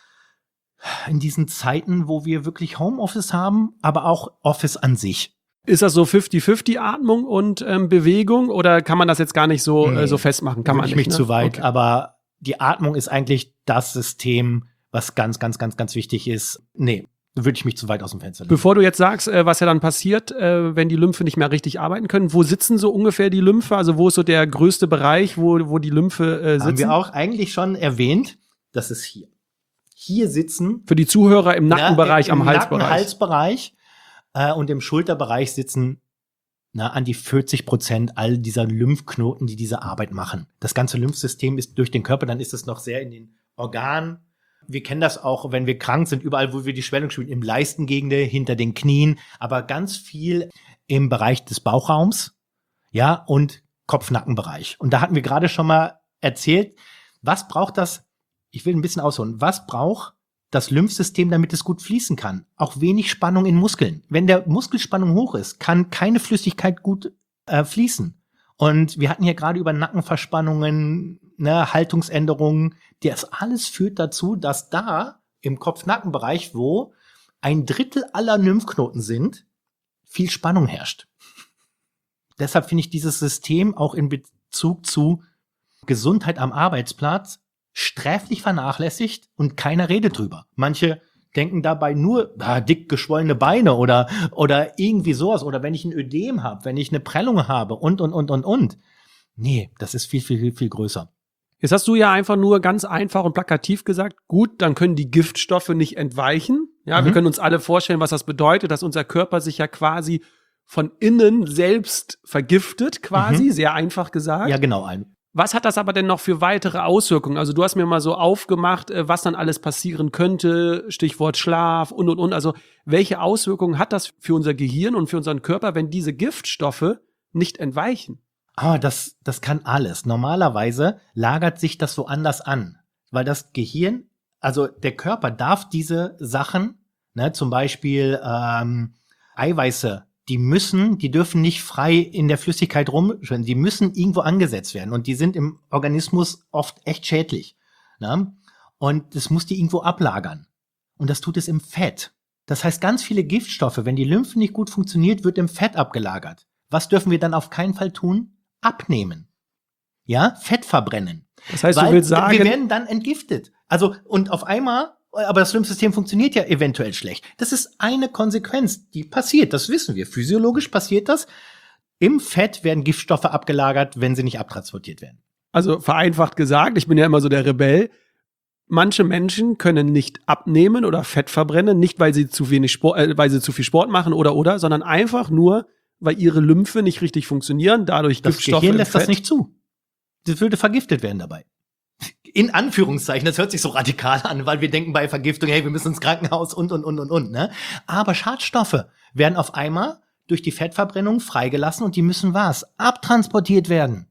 in diesen Zeiten, wo wir wirklich Homeoffice haben, aber auch Office an sich. Ist das so fifty fifty Atmung und ähm, Bewegung oder kann man das jetzt gar nicht so, nee, äh, so festmachen? Kann man nicht, mich ne? zu weit, okay. Aber die Atmung ist eigentlich das System, was ganz, ganz, ganz, ganz wichtig ist. Nee, würde ich mich zu weit aus dem Fenster lehnen. Bevor du jetzt sagst, äh, was ja dann passiert, äh, wenn die Lymphe nicht mehr richtig arbeiten können, wo sitzen so ungefähr die Lymphe? Also wo ist so der größte Bereich, wo, wo die Lymphe äh, sitzen? Haben wir auch eigentlich schon erwähnt, das ist hier. Hier sitzen. Für die Zuhörer im Nackenbereich, ja, am im Halsbereich. Nacken, Halsbereich. Äh, und im Schulterbereich sitzen na, an die vierzig Prozent all dieser Lymphknoten, die diese Arbeit machen. Das ganze Lymphsystem ist durch den Körper, dann ist es noch sehr in den Organen. Wir kennen das auch, wenn wir krank sind, überall, wo wir die Schwellung spüren, im Leistengegende, hinter den Knien, aber ganz viel im Bereich des Bauchraums, ja, und Kopf-Nacken-Bereich. Und da hatten wir gerade schon mal erzählt, was braucht das, ich will ein bisschen ausholen, was braucht das Lymphsystem, damit es gut fließen kann? Auch wenig Spannung in Muskeln. Wenn der Muskelspannung hoch ist, kann keine Flüssigkeit gut äh, fließen. Und wir hatten hier gerade über Nackenverspannungen, ne, Haltungsänderungen. Das alles führt dazu, dass da im Kopf-Nacken-Bereich, wo ein Drittel aller Lymphknoten sind, viel Spannung herrscht. Deshalb finde ich dieses System auch in Bezug zu Gesundheit am Arbeitsplatz sträflich vernachlässigt und keiner redet drüber. Manche denken dabei nur, ah, dick geschwollene Beine oder oder irgendwie sowas. Oder wenn ich ein Ödem habe, wenn ich eine Prellung habe und, und, und, und, und. Nee, das ist viel, viel, viel, viel größer. Jetzt hast du ja einfach nur ganz einfach und plakativ gesagt, gut, dann können die Giftstoffe nicht entweichen. Ja, mhm. Wir können uns alle vorstellen, was das bedeutet, dass unser Körper sich ja quasi von innen selbst vergiftet, quasi, mhm. sehr einfach gesagt. Ja, genau. Ein. Was hat das aber denn noch für weitere Auswirkungen? Also du hast mir mal so aufgemacht, was dann alles passieren könnte, Stichwort Schlaf und, und, und. Also welche Auswirkungen hat das für unser Gehirn und für unseren Körper, wenn diese Giftstoffe nicht entweichen? Ah, das, das kann alles. Normalerweise lagert sich das woanders an, weil das Gehirn, also der Körper darf diese Sachen, ne, zum Beispiel ähm, Eiweiße, die müssen, die dürfen nicht frei in der Flüssigkeit rumschwimmen, die müssen irgendwo angesetzt werden und die sind im Organismus oft echt schädlich. Ne? Und das muss die irgendwo ablagern. Und das tut es im Fett. Das heißt, ganz viele Giftstoffe, wenn die Lymphe nicht gut funktioniert, wird im Fett abgelagert. Was dürfen wir dann auf keinen Fall tun? Abnehmen. Ja, Fett verbrennen. Das heißt, Weil du willst sagen, wir werden dann entgiftet. Also, und auf einmal, aber das Lymphsystem funktioniert ja eventuell schlecht. Das ist eine Konsequenz, die passiert, das wissen wir. Physiologisch passiert das. Im Fett werden Giftstoffe abgelagert, wenn sie nicht abtransportiert werden. Also vereinfacht gesagt, ich bin ja immer so der Rebell, manche Menschen können nicht abnehmen oder Fett verbrennen, nicht weil sie zu wenig Sport, äh, weil sie zu viel Sport machen oder oder, sondern einfach nur, weil ihre Lymphe nicht richtig funktionieren, dadurch das Giftstoffe Gehirn im lässt Fett. Das nicht zu. Das würde vergiftet werden dabei. In Anführungszeichen, das hört sich so radikal an, weil wir denken bei Vergiftung, hey, wir müssen ins Krankenhaus und, und, und, und, und, ne? Aber Schadstoffe werden auf einmal durch die Fettverbrennung freigelassen und die müssen was? Abtransportiert werden.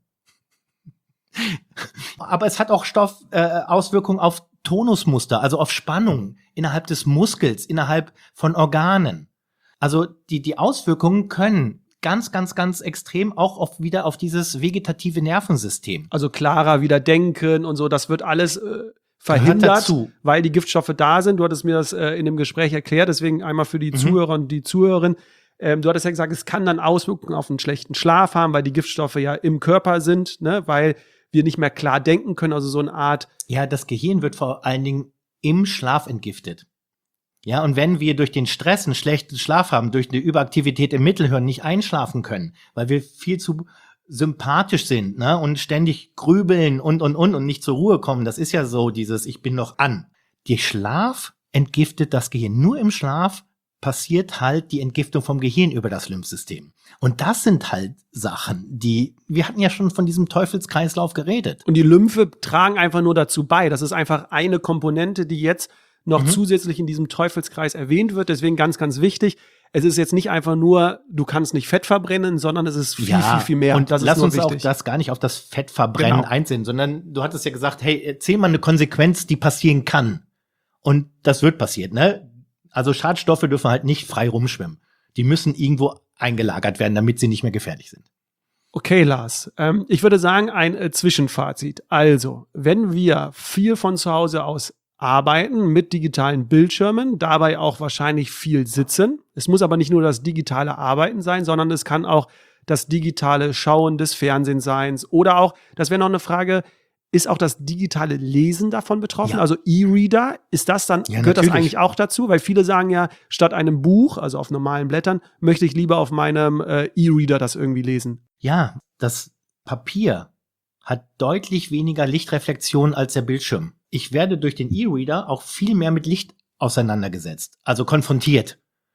Aber es hat auch Stoff, äh, Auswirkungen auf Tonusmuster, also auf Spannung innerhalb des Muskels, innerhalb von Organen. Also die, die Auswirkungen können ganz, ganz, ganz extrem auch auf, wieder auf dieses vegetative Nervensystem. Also klarer wieder denken und so, das wird alles äh, verhindert, weil die Giftstoffe da sind. Du hattest mir das äh, in dem Gespräch erklärt, deswegen einmal für die mhm. Zuhörer und die Zuhörerinnen. Ähm, du hattest ja gesagt, es kann dann Auswirkungen auf einen schlechten Schlaf haben, weil die Giftstoffe ja im Körper sind, ne, weil wir nicht mehr klar denken können, also so eine Art. Ja, das Gehirn wird vor allen Dingen im Schlaf entgiftet. Ja, und wenn wir durch den Stress einen schlechten Schlaf haben, durch eine Überaktivität im Mittelhirn nicht einschlafen können, weil wir viel zu sympathisch sind, ne, und ständig grübeln und, und, und, und nicht zur Ruhe kommen, das ist ja so dieses, ich bin noch an. Der Schlaf entgiftet das Gehirn. Nur im Schlaf passiert halt die Entgiftung vom Gehirn über das Lymphsystem. Und das sind halt Sachen, die, wir hatten ja schon von diesem Teufelskreislauf geredet. Und die Lymphe tragen einfach nur dazu bei. Das ist einfach eine Komponente, die jetzt noch mhm. zusätzlich in diesem Teufelskreis erwähnt wird. Deswegen ganz, ganz wichtig. Es ist jetzt nicht einfach nur, du kannst nicht Fett verbrennen, sondern es ist viel, ja, viel, viel mehr. Und das lass ist uns wichtig. auch das gar nicht auf das Fettverbrennen genau. einsehen, sondern du hattest ja gesagt, hey, erzähl mal eine Konsequenz, die passieren kann. Und das wird passiert, ne? Also Schadstoffe dürfen halt nicht frei rumschwimmen. Die müssen irgendwo eingelagert werden, damit sie nicht mehr gefährlich sind. Okay, Lars. Ähm, ich würde sagen, ein äh, Zwischenfazit. Also, wenn wir viel von zu Hause aus arbeiten mit digitalen Bildschirmen, dabei auch wahrscheinlich viel sitzen. Es muss aber nicht nur das digitale Arbeiten sein, sondern es kann auch das digitale Schauen des Fernsehens sein. Oder auch, das wäre noch eine Frage, ist auch das digitale Lesen davon betroffen? Ja. Also E-Reader, ist das dann, ja, gehört natürlich. Das eigentlich auch dazu? Weil viele sagen ja, statt einem Buch, also auf normalen Blättern, möchte ich lieber auf meinem äh, E-Reader das irgendwie lesen. Ja, das Papier hat deutlich weniger Lichtreflexion als der Bildschirm. Ich werde durch den E-Reader auch viel mehr mit Licht auseinandergesetzt, also konfrontiert.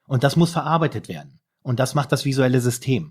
Und das muss verarbeitet werden. Und das macht das visuelle System.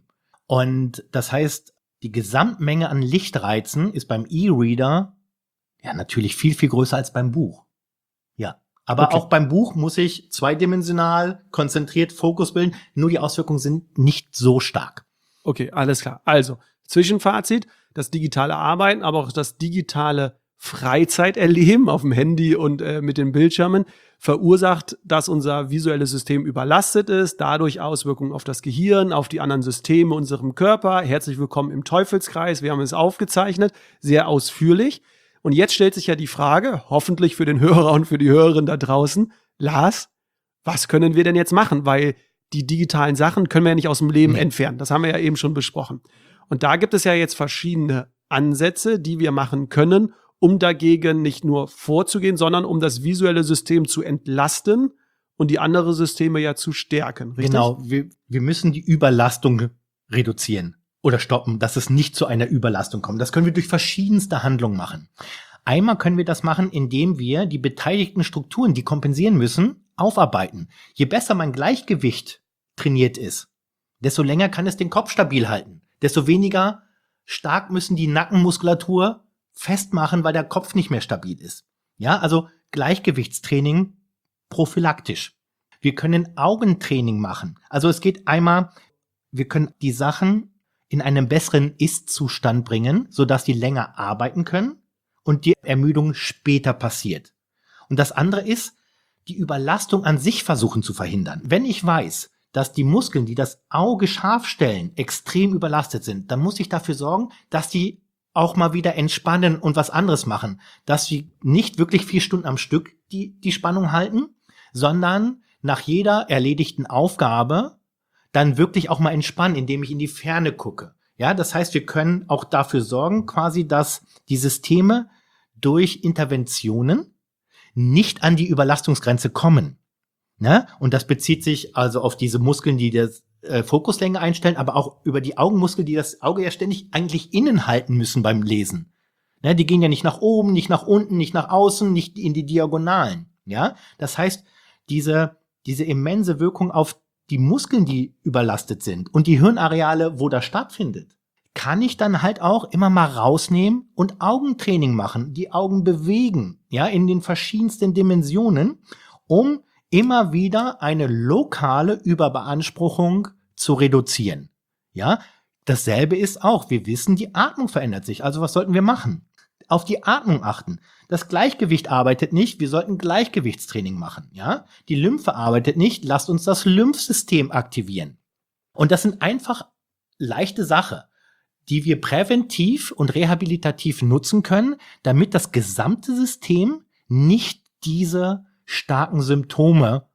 Und das heißt, die Gesamtmenge an Lichtreizen ist beim E-Reader ja natürlich viel, viel größer als beim Buch. Ja. Aber okay. Auch beim Buch muss ich zweidimensional, konzentriert Fokus bilden. Nur die Auswirkungen sind nicht so stark. Okay, alles klar. Also, Zwischenfazit, das digitale Arbeiten, aber auch das digitale Freizeiterleben auf dem Handy und äh, mit den Bildschirmen verursacht, dass unser visuelles System überlastet ist, dadurch Auswirkungen auf das Gehirn, auf die anderen Systeme unserem Körper. Herzlich willkommen im Teufelskreis. Wir haben es aufgezeichnet, sehr ausführlich. Und jetzt stellt sich ja die Frage, hoffentlich für den Hörer und für die Hörerin da draußen, Lars, was können wir denn jetzt machen? Weil die digitalen Sachen können wir ja nicht aus dem Leben nee. entfernen. Das haben wir ja eben schon besprochen. Und da gibt es ja jetzt verschiedene Ansätze, die wir machen können, um dagegen nicht nur vorzugehen, sondern um das visuelle System zu entlasten und die anderen Systeme ja zu stärken. Richtig? Genau, wir, wir müssen die Überlastung reduzieren oder stoppen, dass es nicht zu einer Überlastung kommt. Das können wir durch verschiedenste Handlungen machen. Einmal können wir das machen, indem wir die beteiligten Strukturen, die kompensieren müssen, aufarbeiten. Je besser mein Gleichgewicht trainiert ist, desto länger kann es den Kopf stabil halten. Desto weniger stark müssen die Nackenmuskulatur festmachen, weil der Kopf nicht mehr stabil ist. Ja, also Gleichgewichtstraining prophylaktisch. Wir können Augentraining machen. Also es geht einmal, wir können die Sachen in einen besseren Ist-Zustand bringen, sodass die länger arbeiten können und die Ermüdung später passiert. Und das andere ist, die Überlastung an sich versuchen zu verhindern. Wenn ich weiß, dass die Muskeln, die das Auge scharf stellen, extrem überlastet sind, dann muss ich dafür sorgen, dass die auch mal wieder entspannen und was anderes machen. Dass sie nicht wirklich vier Stunden am Stück die, die Spannung halten, sondern nach jeder erledigten Aufgabe dann wirklich auch mal entspannen, indem ich in die Ferne gucke. Ja, das heißt, wir können auch dafür sorgen, quasi, dass die Systeme durch Interventionen nicht an die Überlastungsgrenze kommen. Ne? Und das bezieht sich also auf diese Muskeln, die das äh, Fokuslänge einstellen, aber auch über die Augenmuskeln, die das Auge ja ständig eigentlich innen halten müssen beim Lesen. Ne? Die gehen ja nicht nach oben, nicht nach unten, nicht nach außen, nicht in die Diagonalen. Ja, das heißt, diese diese immense Wirkung auf die Muskeln, die überlastet sind und die Hirnareale, wo das stattfindet, kann ich dann halt auch immer mal rausnehmen und Augentraining machen, die Augen bewegen, ja, in den verschiedensten Dimensionen, um immer wieder eine lokale Überbeanspruchung zu reduzieren. Ja, dasselbe ist auch, wir wissen, die Atmung verändert sich. Also was sollten wir machen? Auf die Atmung achten. Das Gleichgewicht arbeitet nicht, wir sollten Gleichgewichtstraining machen. Ja, die Lymphe arbeitet nicht, lasst uns das Lymphsystem aktivieren. Und das sind einfach leichte Sachen, die wir präventiv und rehabilitativ nutzen können, damit das gesamte System nicht diese starken Symptome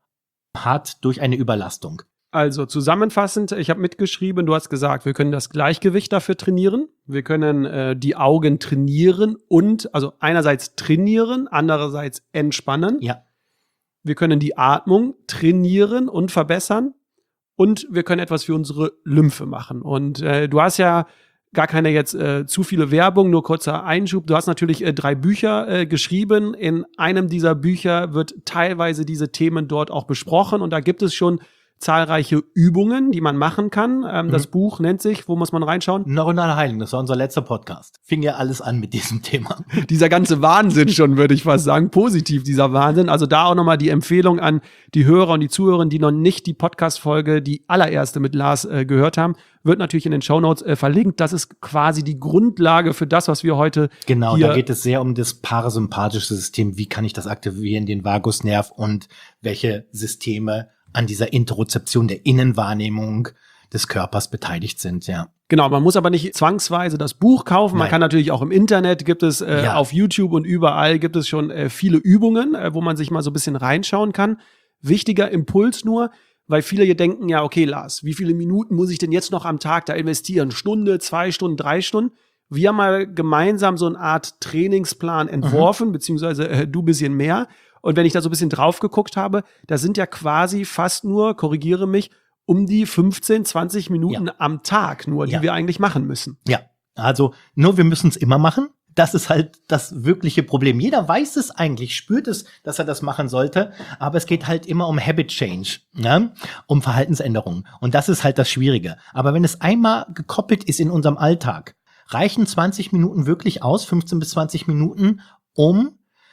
hat durch eine Überlastung. Also zusammenfassend, ich habe mitgeschrieben, du hast gesagt, wir können das Gleichgewicht dafür trainieren, wir können äh, die Augen trainieren und, also einerseits trainieren, andererseits entspannen. Ja. Wir können die Atmung trainieren und verbessern und wir können etwas für unsere Lymphe machen. Und äh, du hast ja gar keine jetzt äh, zu viele Werbung, nur kurzer Einschub. Du hast natürlich äh, drei Bücher äh, geschrieben. In einem dieser Bücher wird teilweise diese Themen dort auch besprochen und da gibt es schon zahlreiche Übungen, die man machen kann. Ähm, mhm. Das Buch nennt sich, wo muss man reinschauen? Neuronale Heilung, das war unser letzter Podcast. Fing ja alles an mit diesem Thema. Dieser ganze Wahnsinn schon, würde ich fast sagen. Positiv, dieser Wahnsinn. Also da auch nochmal die Empfehlung an die Hörer und die Zuhörer, die noch nicht die Podcast-Folge, die allererste mit Lars äh, gehört haben, wird natürlich in den Shownotes äh, verlinkt. Das ist quasi die Grundlage für das, was wir heute Genau, hier da geht es sehr um das parasympathische System. Wie kann ich das aktivieren, den Vagusnerv und welche Systeme an dieser Interozeption der Innenwahrnehmung des Körpers beteiligt sind, ja. Genau, man muss aber nicht zwangsweise das Buch kaufen. Man Nein. kann natürlich auch im Internet, gibt es äh, Ja. auf YouTube und überall gibt es schon äh, viele Übungen, äh, wo man sich mal so ein bisschen reinschauen kann. Wichtiger Impuls nur, weil viele hier denken, ja, okay, Lars, wie viele Minuten muss ich denn jetzt noch am Tag da investieren? Stunde, zwei Stunden, drei Stunden? Wir haben mal gemeinsam so eine Art Trainingsplan entworfen, mhm. beziehungsweise äh, du ein bisschen mehr. Und wenn ich da so ein bisschen drauf geguckt habe, da sind ja quasi fast nur, korrigiere mich, um die fünfzehn, zwanzig Minuten Ja. am Tag nur, die Ja. wir eigentlich machen müssen. Ja, also nur wir müssen es immer machen. das ist halt das wirkliche Problem. Jeder weiß es eigentlich, spürt es, dass er das machen sollte, aber es geht halt immer um Habit Change, ne? Um Verhaltensänderungen. Und das ist halt das Schwierige. Aber wenn es einmal gekoppelt ist in unserem Alltag, reichen zwanzig Minuten wirklich aus, fünfzehn bis zwanzig Minuten, um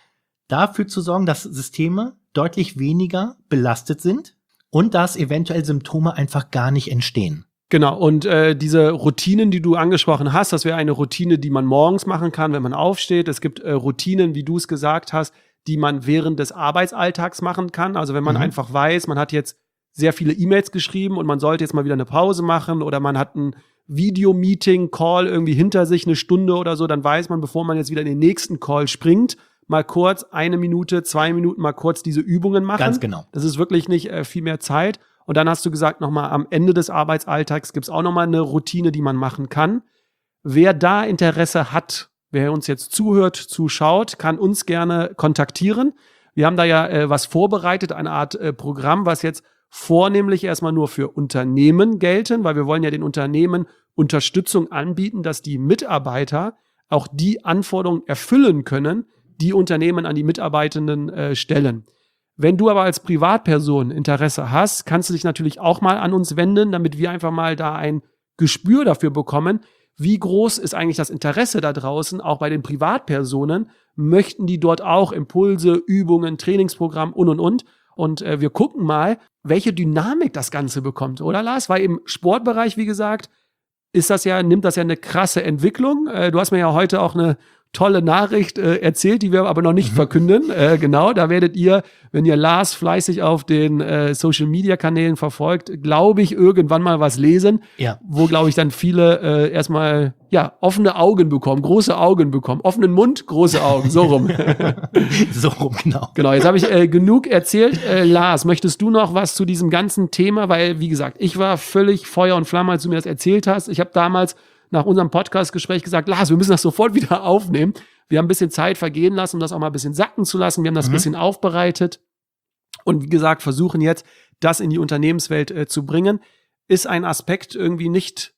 dafür zu sorgen, dass Systeme deutlich weniger belastet sind und dass eventuell Symptome einfach gar nicht entstehen. Genau, und äh, diese Routinen, die du angesprochen hast, das wäre eine Routine, die man morgens machen kann, wenn man aufsteht. Es gibt äh, Routinen, wie du es gesagt hast, die man während des Arbeitsalltags machen kann. Also wenn man mhm. einfach weiß, man hat jetzt sehr viele E-Mails geschrieben und man sollte jetzt mal wieder eine Pause machen oder man hat ein Video-Meeting, Call irgendwie hinter sich, eine Stunde oder so, dann weiß man, bevor man jetzt wieder in den nächsten Call springt, mal kurz eine Minute, zwei Minuten mal kurz diese Übungen machen. Ganz genau. Das ist wirklich nicht äh, viel mehr Zeit. Und dann hast du gesagt, nochmal am Ende des Arbeitsalltags gibt es auch nochmal eine Routine, die man machen kann. Wer da Interesse hat, wer uns jetzt zuhört, zuschaut, kann uns gerne kontaktieren. Wir haben da ja äh, was vorbereitet, eine Art äh, Programm, was jetzt vornehmlich erstmal nur für Unternehmen gelten, weil wir wollen ja den Unternehmen Unterstützung anbieten, dass die Mitarbeiter auch die Anforderungen erfüllen können, die Unternehmen an die Mitarbeitenden äh, stellen. Wenn du aber als Privatperson Interesse hast, kannst du dich natürlich auch mal an uns wenden, damit wir einfach mal da ein Gespür dafür bekommen, wie groß ist eigentlich das Interesse da draußen, auch bei den Privatpersonen, möchten die dort auch Impulse, Übungen, Trainingsprogramm und, und, und. Und äh, wir gucken mal, welche Dynamik das Ganze bekommt, oder Lars? Weil im Sportbereich, wie gesagt, ist das ja, nimmt das ja eine krasse Entwicklung. Äh, du hast mir ja heute auch eine tolle Nachricht äh, erzählt, die wir aber noch nicht verkünden. Äh, genau, da werdet ihr, wenn ihr Lars fleißig auf den äh, Social-Media-Kanälen verfolgt, glaube ich, irgendwann mal was lesen, ja. wo, glaube ich, dann viele äh, erstmal ja offene Augen bekommen, große Augen bekommen, offenen Mund, große Augen, so rum. so rum, genau. Genau, jetzt habe ich äh, genug erzählt. Äh, Lars, möchtest du noch was zu diesem ganzen Thema? Weil, wie gesagt, ich war völlig Feuer und Flamme, als du mir das erzählt hast. Ich habe damals nach unserem Podcast-Gespräch gesagt, Lars, wir müssen das sofort wieder aufnehmen. Wir haben ein bisschen Zeit vergehen lassen, um das auch mal ein bisschen sacken zu lassen. Wir haben das mhm. ein bisschen aufbereitet und wie gesagt, versuchen jetzt, das in die Unternehmenswelt äh, zu bringen. Ist ein Aspekt irgendwie nicht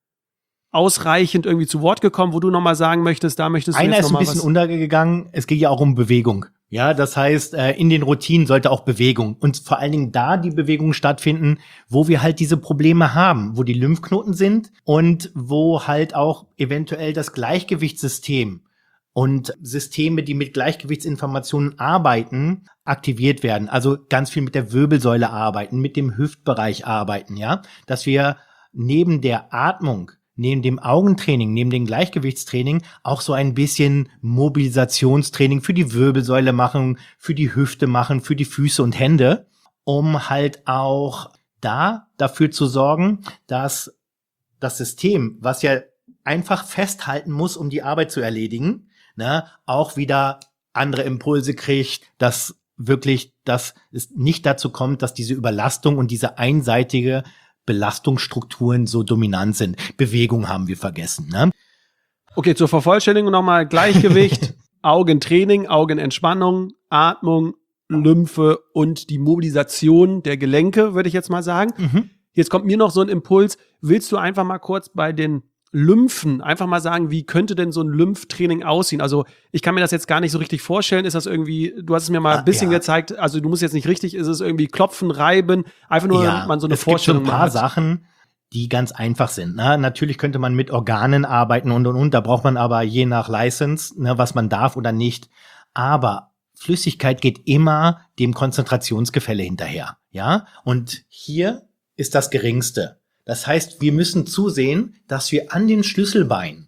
ausreichend irgendwie zu Wort gekommen, wo du nochmal sagen möchtest, da möchtest du Einer jetzt ist noch ein mal bisschen was untergegangen. Es geht ja auch um Bewegung. Ja, das heißt, in den Routinen sollte auch Bewegung und vor allen Dingen da die Bewegung stattfinden, wo wir halt diese Probleme haben, wo die Lymphknoten sind und wo halt auch eventuell das Gleichgewichtssystem und Systeme, die mit Gleichgewichtsinformationen arbeiten, aktiviert werden. Also ganz viel mit der Wirbelsäule arbeiten, mit dem Hüftbereich arbeiten, ja, dass wir neben der Atmung, neben dem Augentraining, neben dem Gleichgewichtstraining auch so ein bisschen Mobilisationstraining für die Wirbelsäule machen, für die Hüfte machen, für die Füße und Hände, um halt auch da dafür zu sorgen, dass das System, was ja einfach festhalten muss, um die Arbeit zu erledigen, ne, auch wieder andere Impulse kriegt, dass wirklich, dass es nicht dazu kommt, dass diese Überlastung und diese einseitige Belastungsstrukturen so dominant sind. Bewegung haben wir vergessen, ne? Okay, zur Vervollständigung nochmal Gleichgewicht, Augentraining, Augenentspannung, Atmung, Lymphe und die Mobilisation der Gelenke, würde ich jetzt mal sagen. Mhm. Jetzt kommt mir noch so ein Impuls. Willst du einfach mal kurz bei den Lymphen einfach mal sagen, wie könnte denn so ein Lymphtraining aussehen? Also ich kann mir das jetzt gar nicht so richtig vorstellen. Ist das irgendwie, du hast es mir mal ein bisschen ja. gezeigt, also du musst jetzt nicht richtig, ist es irgendwie klopfen, reiben, einfach nur, ja, damit man so eine es Vorstellung gibt so ein paar hat. Sachen, die ganz einfach sind. Ne? Natürlich könnte man mit Organen arbeiten und, und, und. Da braucht man aber je nach License, ne, was man darf oder nicht. Aber Flüssigkeit geht immer dem Konzentrationsgefälle hinterher. Ja, und hier ist das Geringste. Das heißt, wir müssen zusehen, dass wir an den Schlüsselbeinen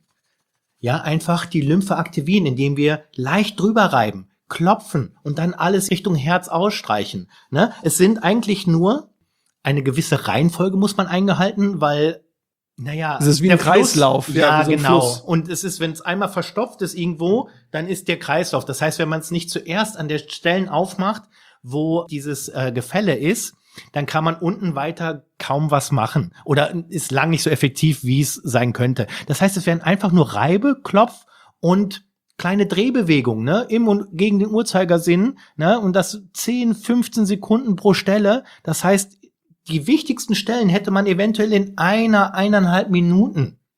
ja einfach die Lymphe aktivieren, indem wir leicht drüber reiben, klopfen und dann alles Richtung Herz ausstreichen. Ne? Es sind eigentlich nur eine gewisse Reihenfolge muss man eingehalten, weil naja, es ist wie ein Kreislauf. Fluss, ja, ja so genau. Fluss. Und es ist, wenn es einmal verstopft ist irgendwo, dann ist der Kreislauf. Das heißt, wenn man es nicht zuerst an der Stellen aufmacht, wo dieses äh, Gefälle ist, dann kann man unten weiter kaum was machen oder ist lang nicht so effektiv, wie es sein könnte. Das heißt, es werden einfach nur Reibe, Klopf und kleine Drehbewegungen, ne, im und gegen den Uhrzeigersinn, ne, und das zehn, fünfzehn Sekunden pro Stelle. Das heißt, die wichtigsten Stellen hätte man eventuell in einer, eineinhalb Minuten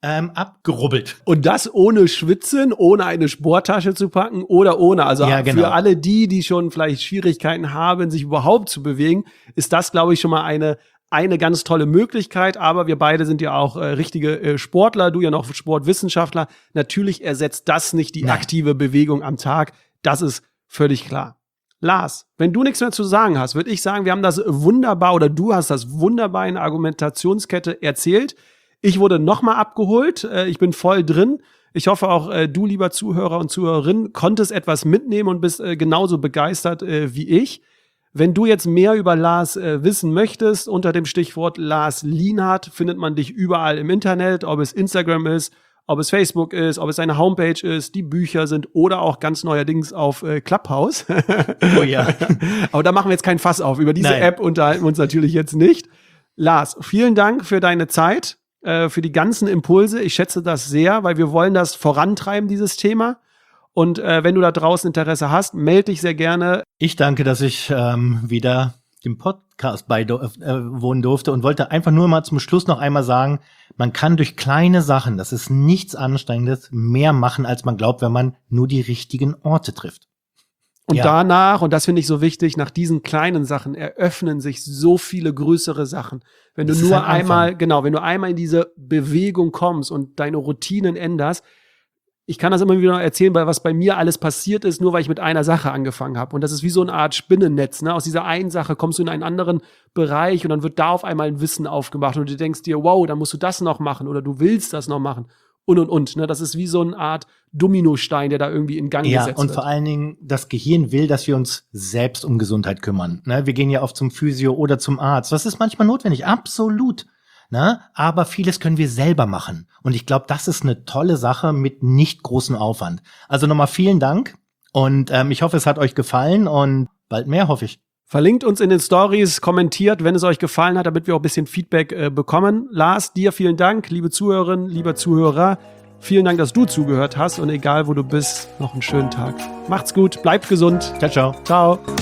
ähm, abgerubbelt. Und das ohne Schwitzen, ohne eine Sporttasche zu packen oder ohne. Also ja, genau. Für alle die, die schon vielleicht Schwierigkeiten haben, sich überhaupt zu bewegen, ist das, glaube ich, schon mal eine eine ganz tolle Möglichkeit. Aber wir beide sind ja auch äh, richtige äh, Sportler, du ja noch Sportwissenschaftler. Natürlich ersetzt das nicht die Nein. aktive Bewegung am Tag. Das ist völlig klar. Lars, wenn du nichts mehr zu sagen hast, würde ich sagen, wir haben das wunderbar oder du hast das wunderbar in der Argumentationskette erzählt. Ich wurde nochmal abgeholt. Äh, ich bin voll drin. Ich hoffe auch, äh, du, lieber Zuhörer und Zuhörerin, konntest etwas mitnehmen und bist äh, genauso begeistert äh, wie ich. Wenn du jetzt mehr über Lars äh, wissen möchtest, unter dem Stichwort Lars Lienhardt findet man dich überall im Internet, ob es Instagram ist, ob es Facebook ist, ob es eine Homepage ist, die Bücher sind oder auch ganz neuerdings auf äh, Clubhouse. Oh ja. Aber da machen wir jetzt kein Fass auf. Über diese Nein. App unterhalten wir uns natürlich jetzt nicht. Lars, vielen Dank für deine Zeit, äh, für die ganzen Impulse. Ich schätze das sehr, weil wir wollen das vorantreiben, dieses Thema. Und äh, wenn du da draußen Interesse hast, melde dich sehr gerne. Ich danke, dass ich ähm, wieder dem Podcast beiwohnen durfte und wollte einfach nur mal zum Schluss noch einmal sagen, man kann durch kleine Sachen, das ist nichts Anstrengendes, mehr machen, als man glaubt, wenn man nur die richtigen Orte trifft. Und Ja. danach, und das finde ich so wichtig, nach diesen kleinen Sachen eröffnen sich so viele größere Sachen. Wenn du Das ist nur ein Anfang. einmal, genau, wenn du einmal in diese Bewegung kommst und deine Routinen änderst, ich kann das immer wieder noch erzählen, weil was bei mir alles passiert ist, nur weil ich mit einer Sache angefangen habe. Und das ist wie so eine Art Spinnennetz. Ne? Aus dieser einen Sache kommst du in einen anderen Bereich und dann wird da auf einmal ein Wissen aufgemacht und du denkst dir, wow, dann musst du das noch machen oder du willst das noch machen und und und. Ne? Das ist wie so eine Art Dominostein, der da irgendwie in Gang Ja, gesetzt und wird. vor allen Dingen, das Gehirn will, dass wir uns selbst um Gesundheit kümmern. Ne? Wir gehen ja oft zum Physio oder zum Arzt. Das ist manchmal notwendig, absolut. Ne? Aber vieles können wir selber machen. Und ich glaube, das ist eine tolle Sache mit nicht großem Aufwand. Also nochmal vielen Dank. Und ähm, ich hoffe, es hat euch gefallen und bald mehr, hoffe ich. Verlinkt uns in den Stories, kommentiert, wenn es euch gefallen hat, damit wir auch ein bisschen Feedback äh, bekommen. Lars, dir vielen Dank, liebe Zuhörerinnen, lieber Zuhörer. Vielen Dank, dass du zugehört hast und egal, wo du bist, noch einen schönen Tag. Macht's gut, bleibt gesund. Ciao, ciao. Ciao.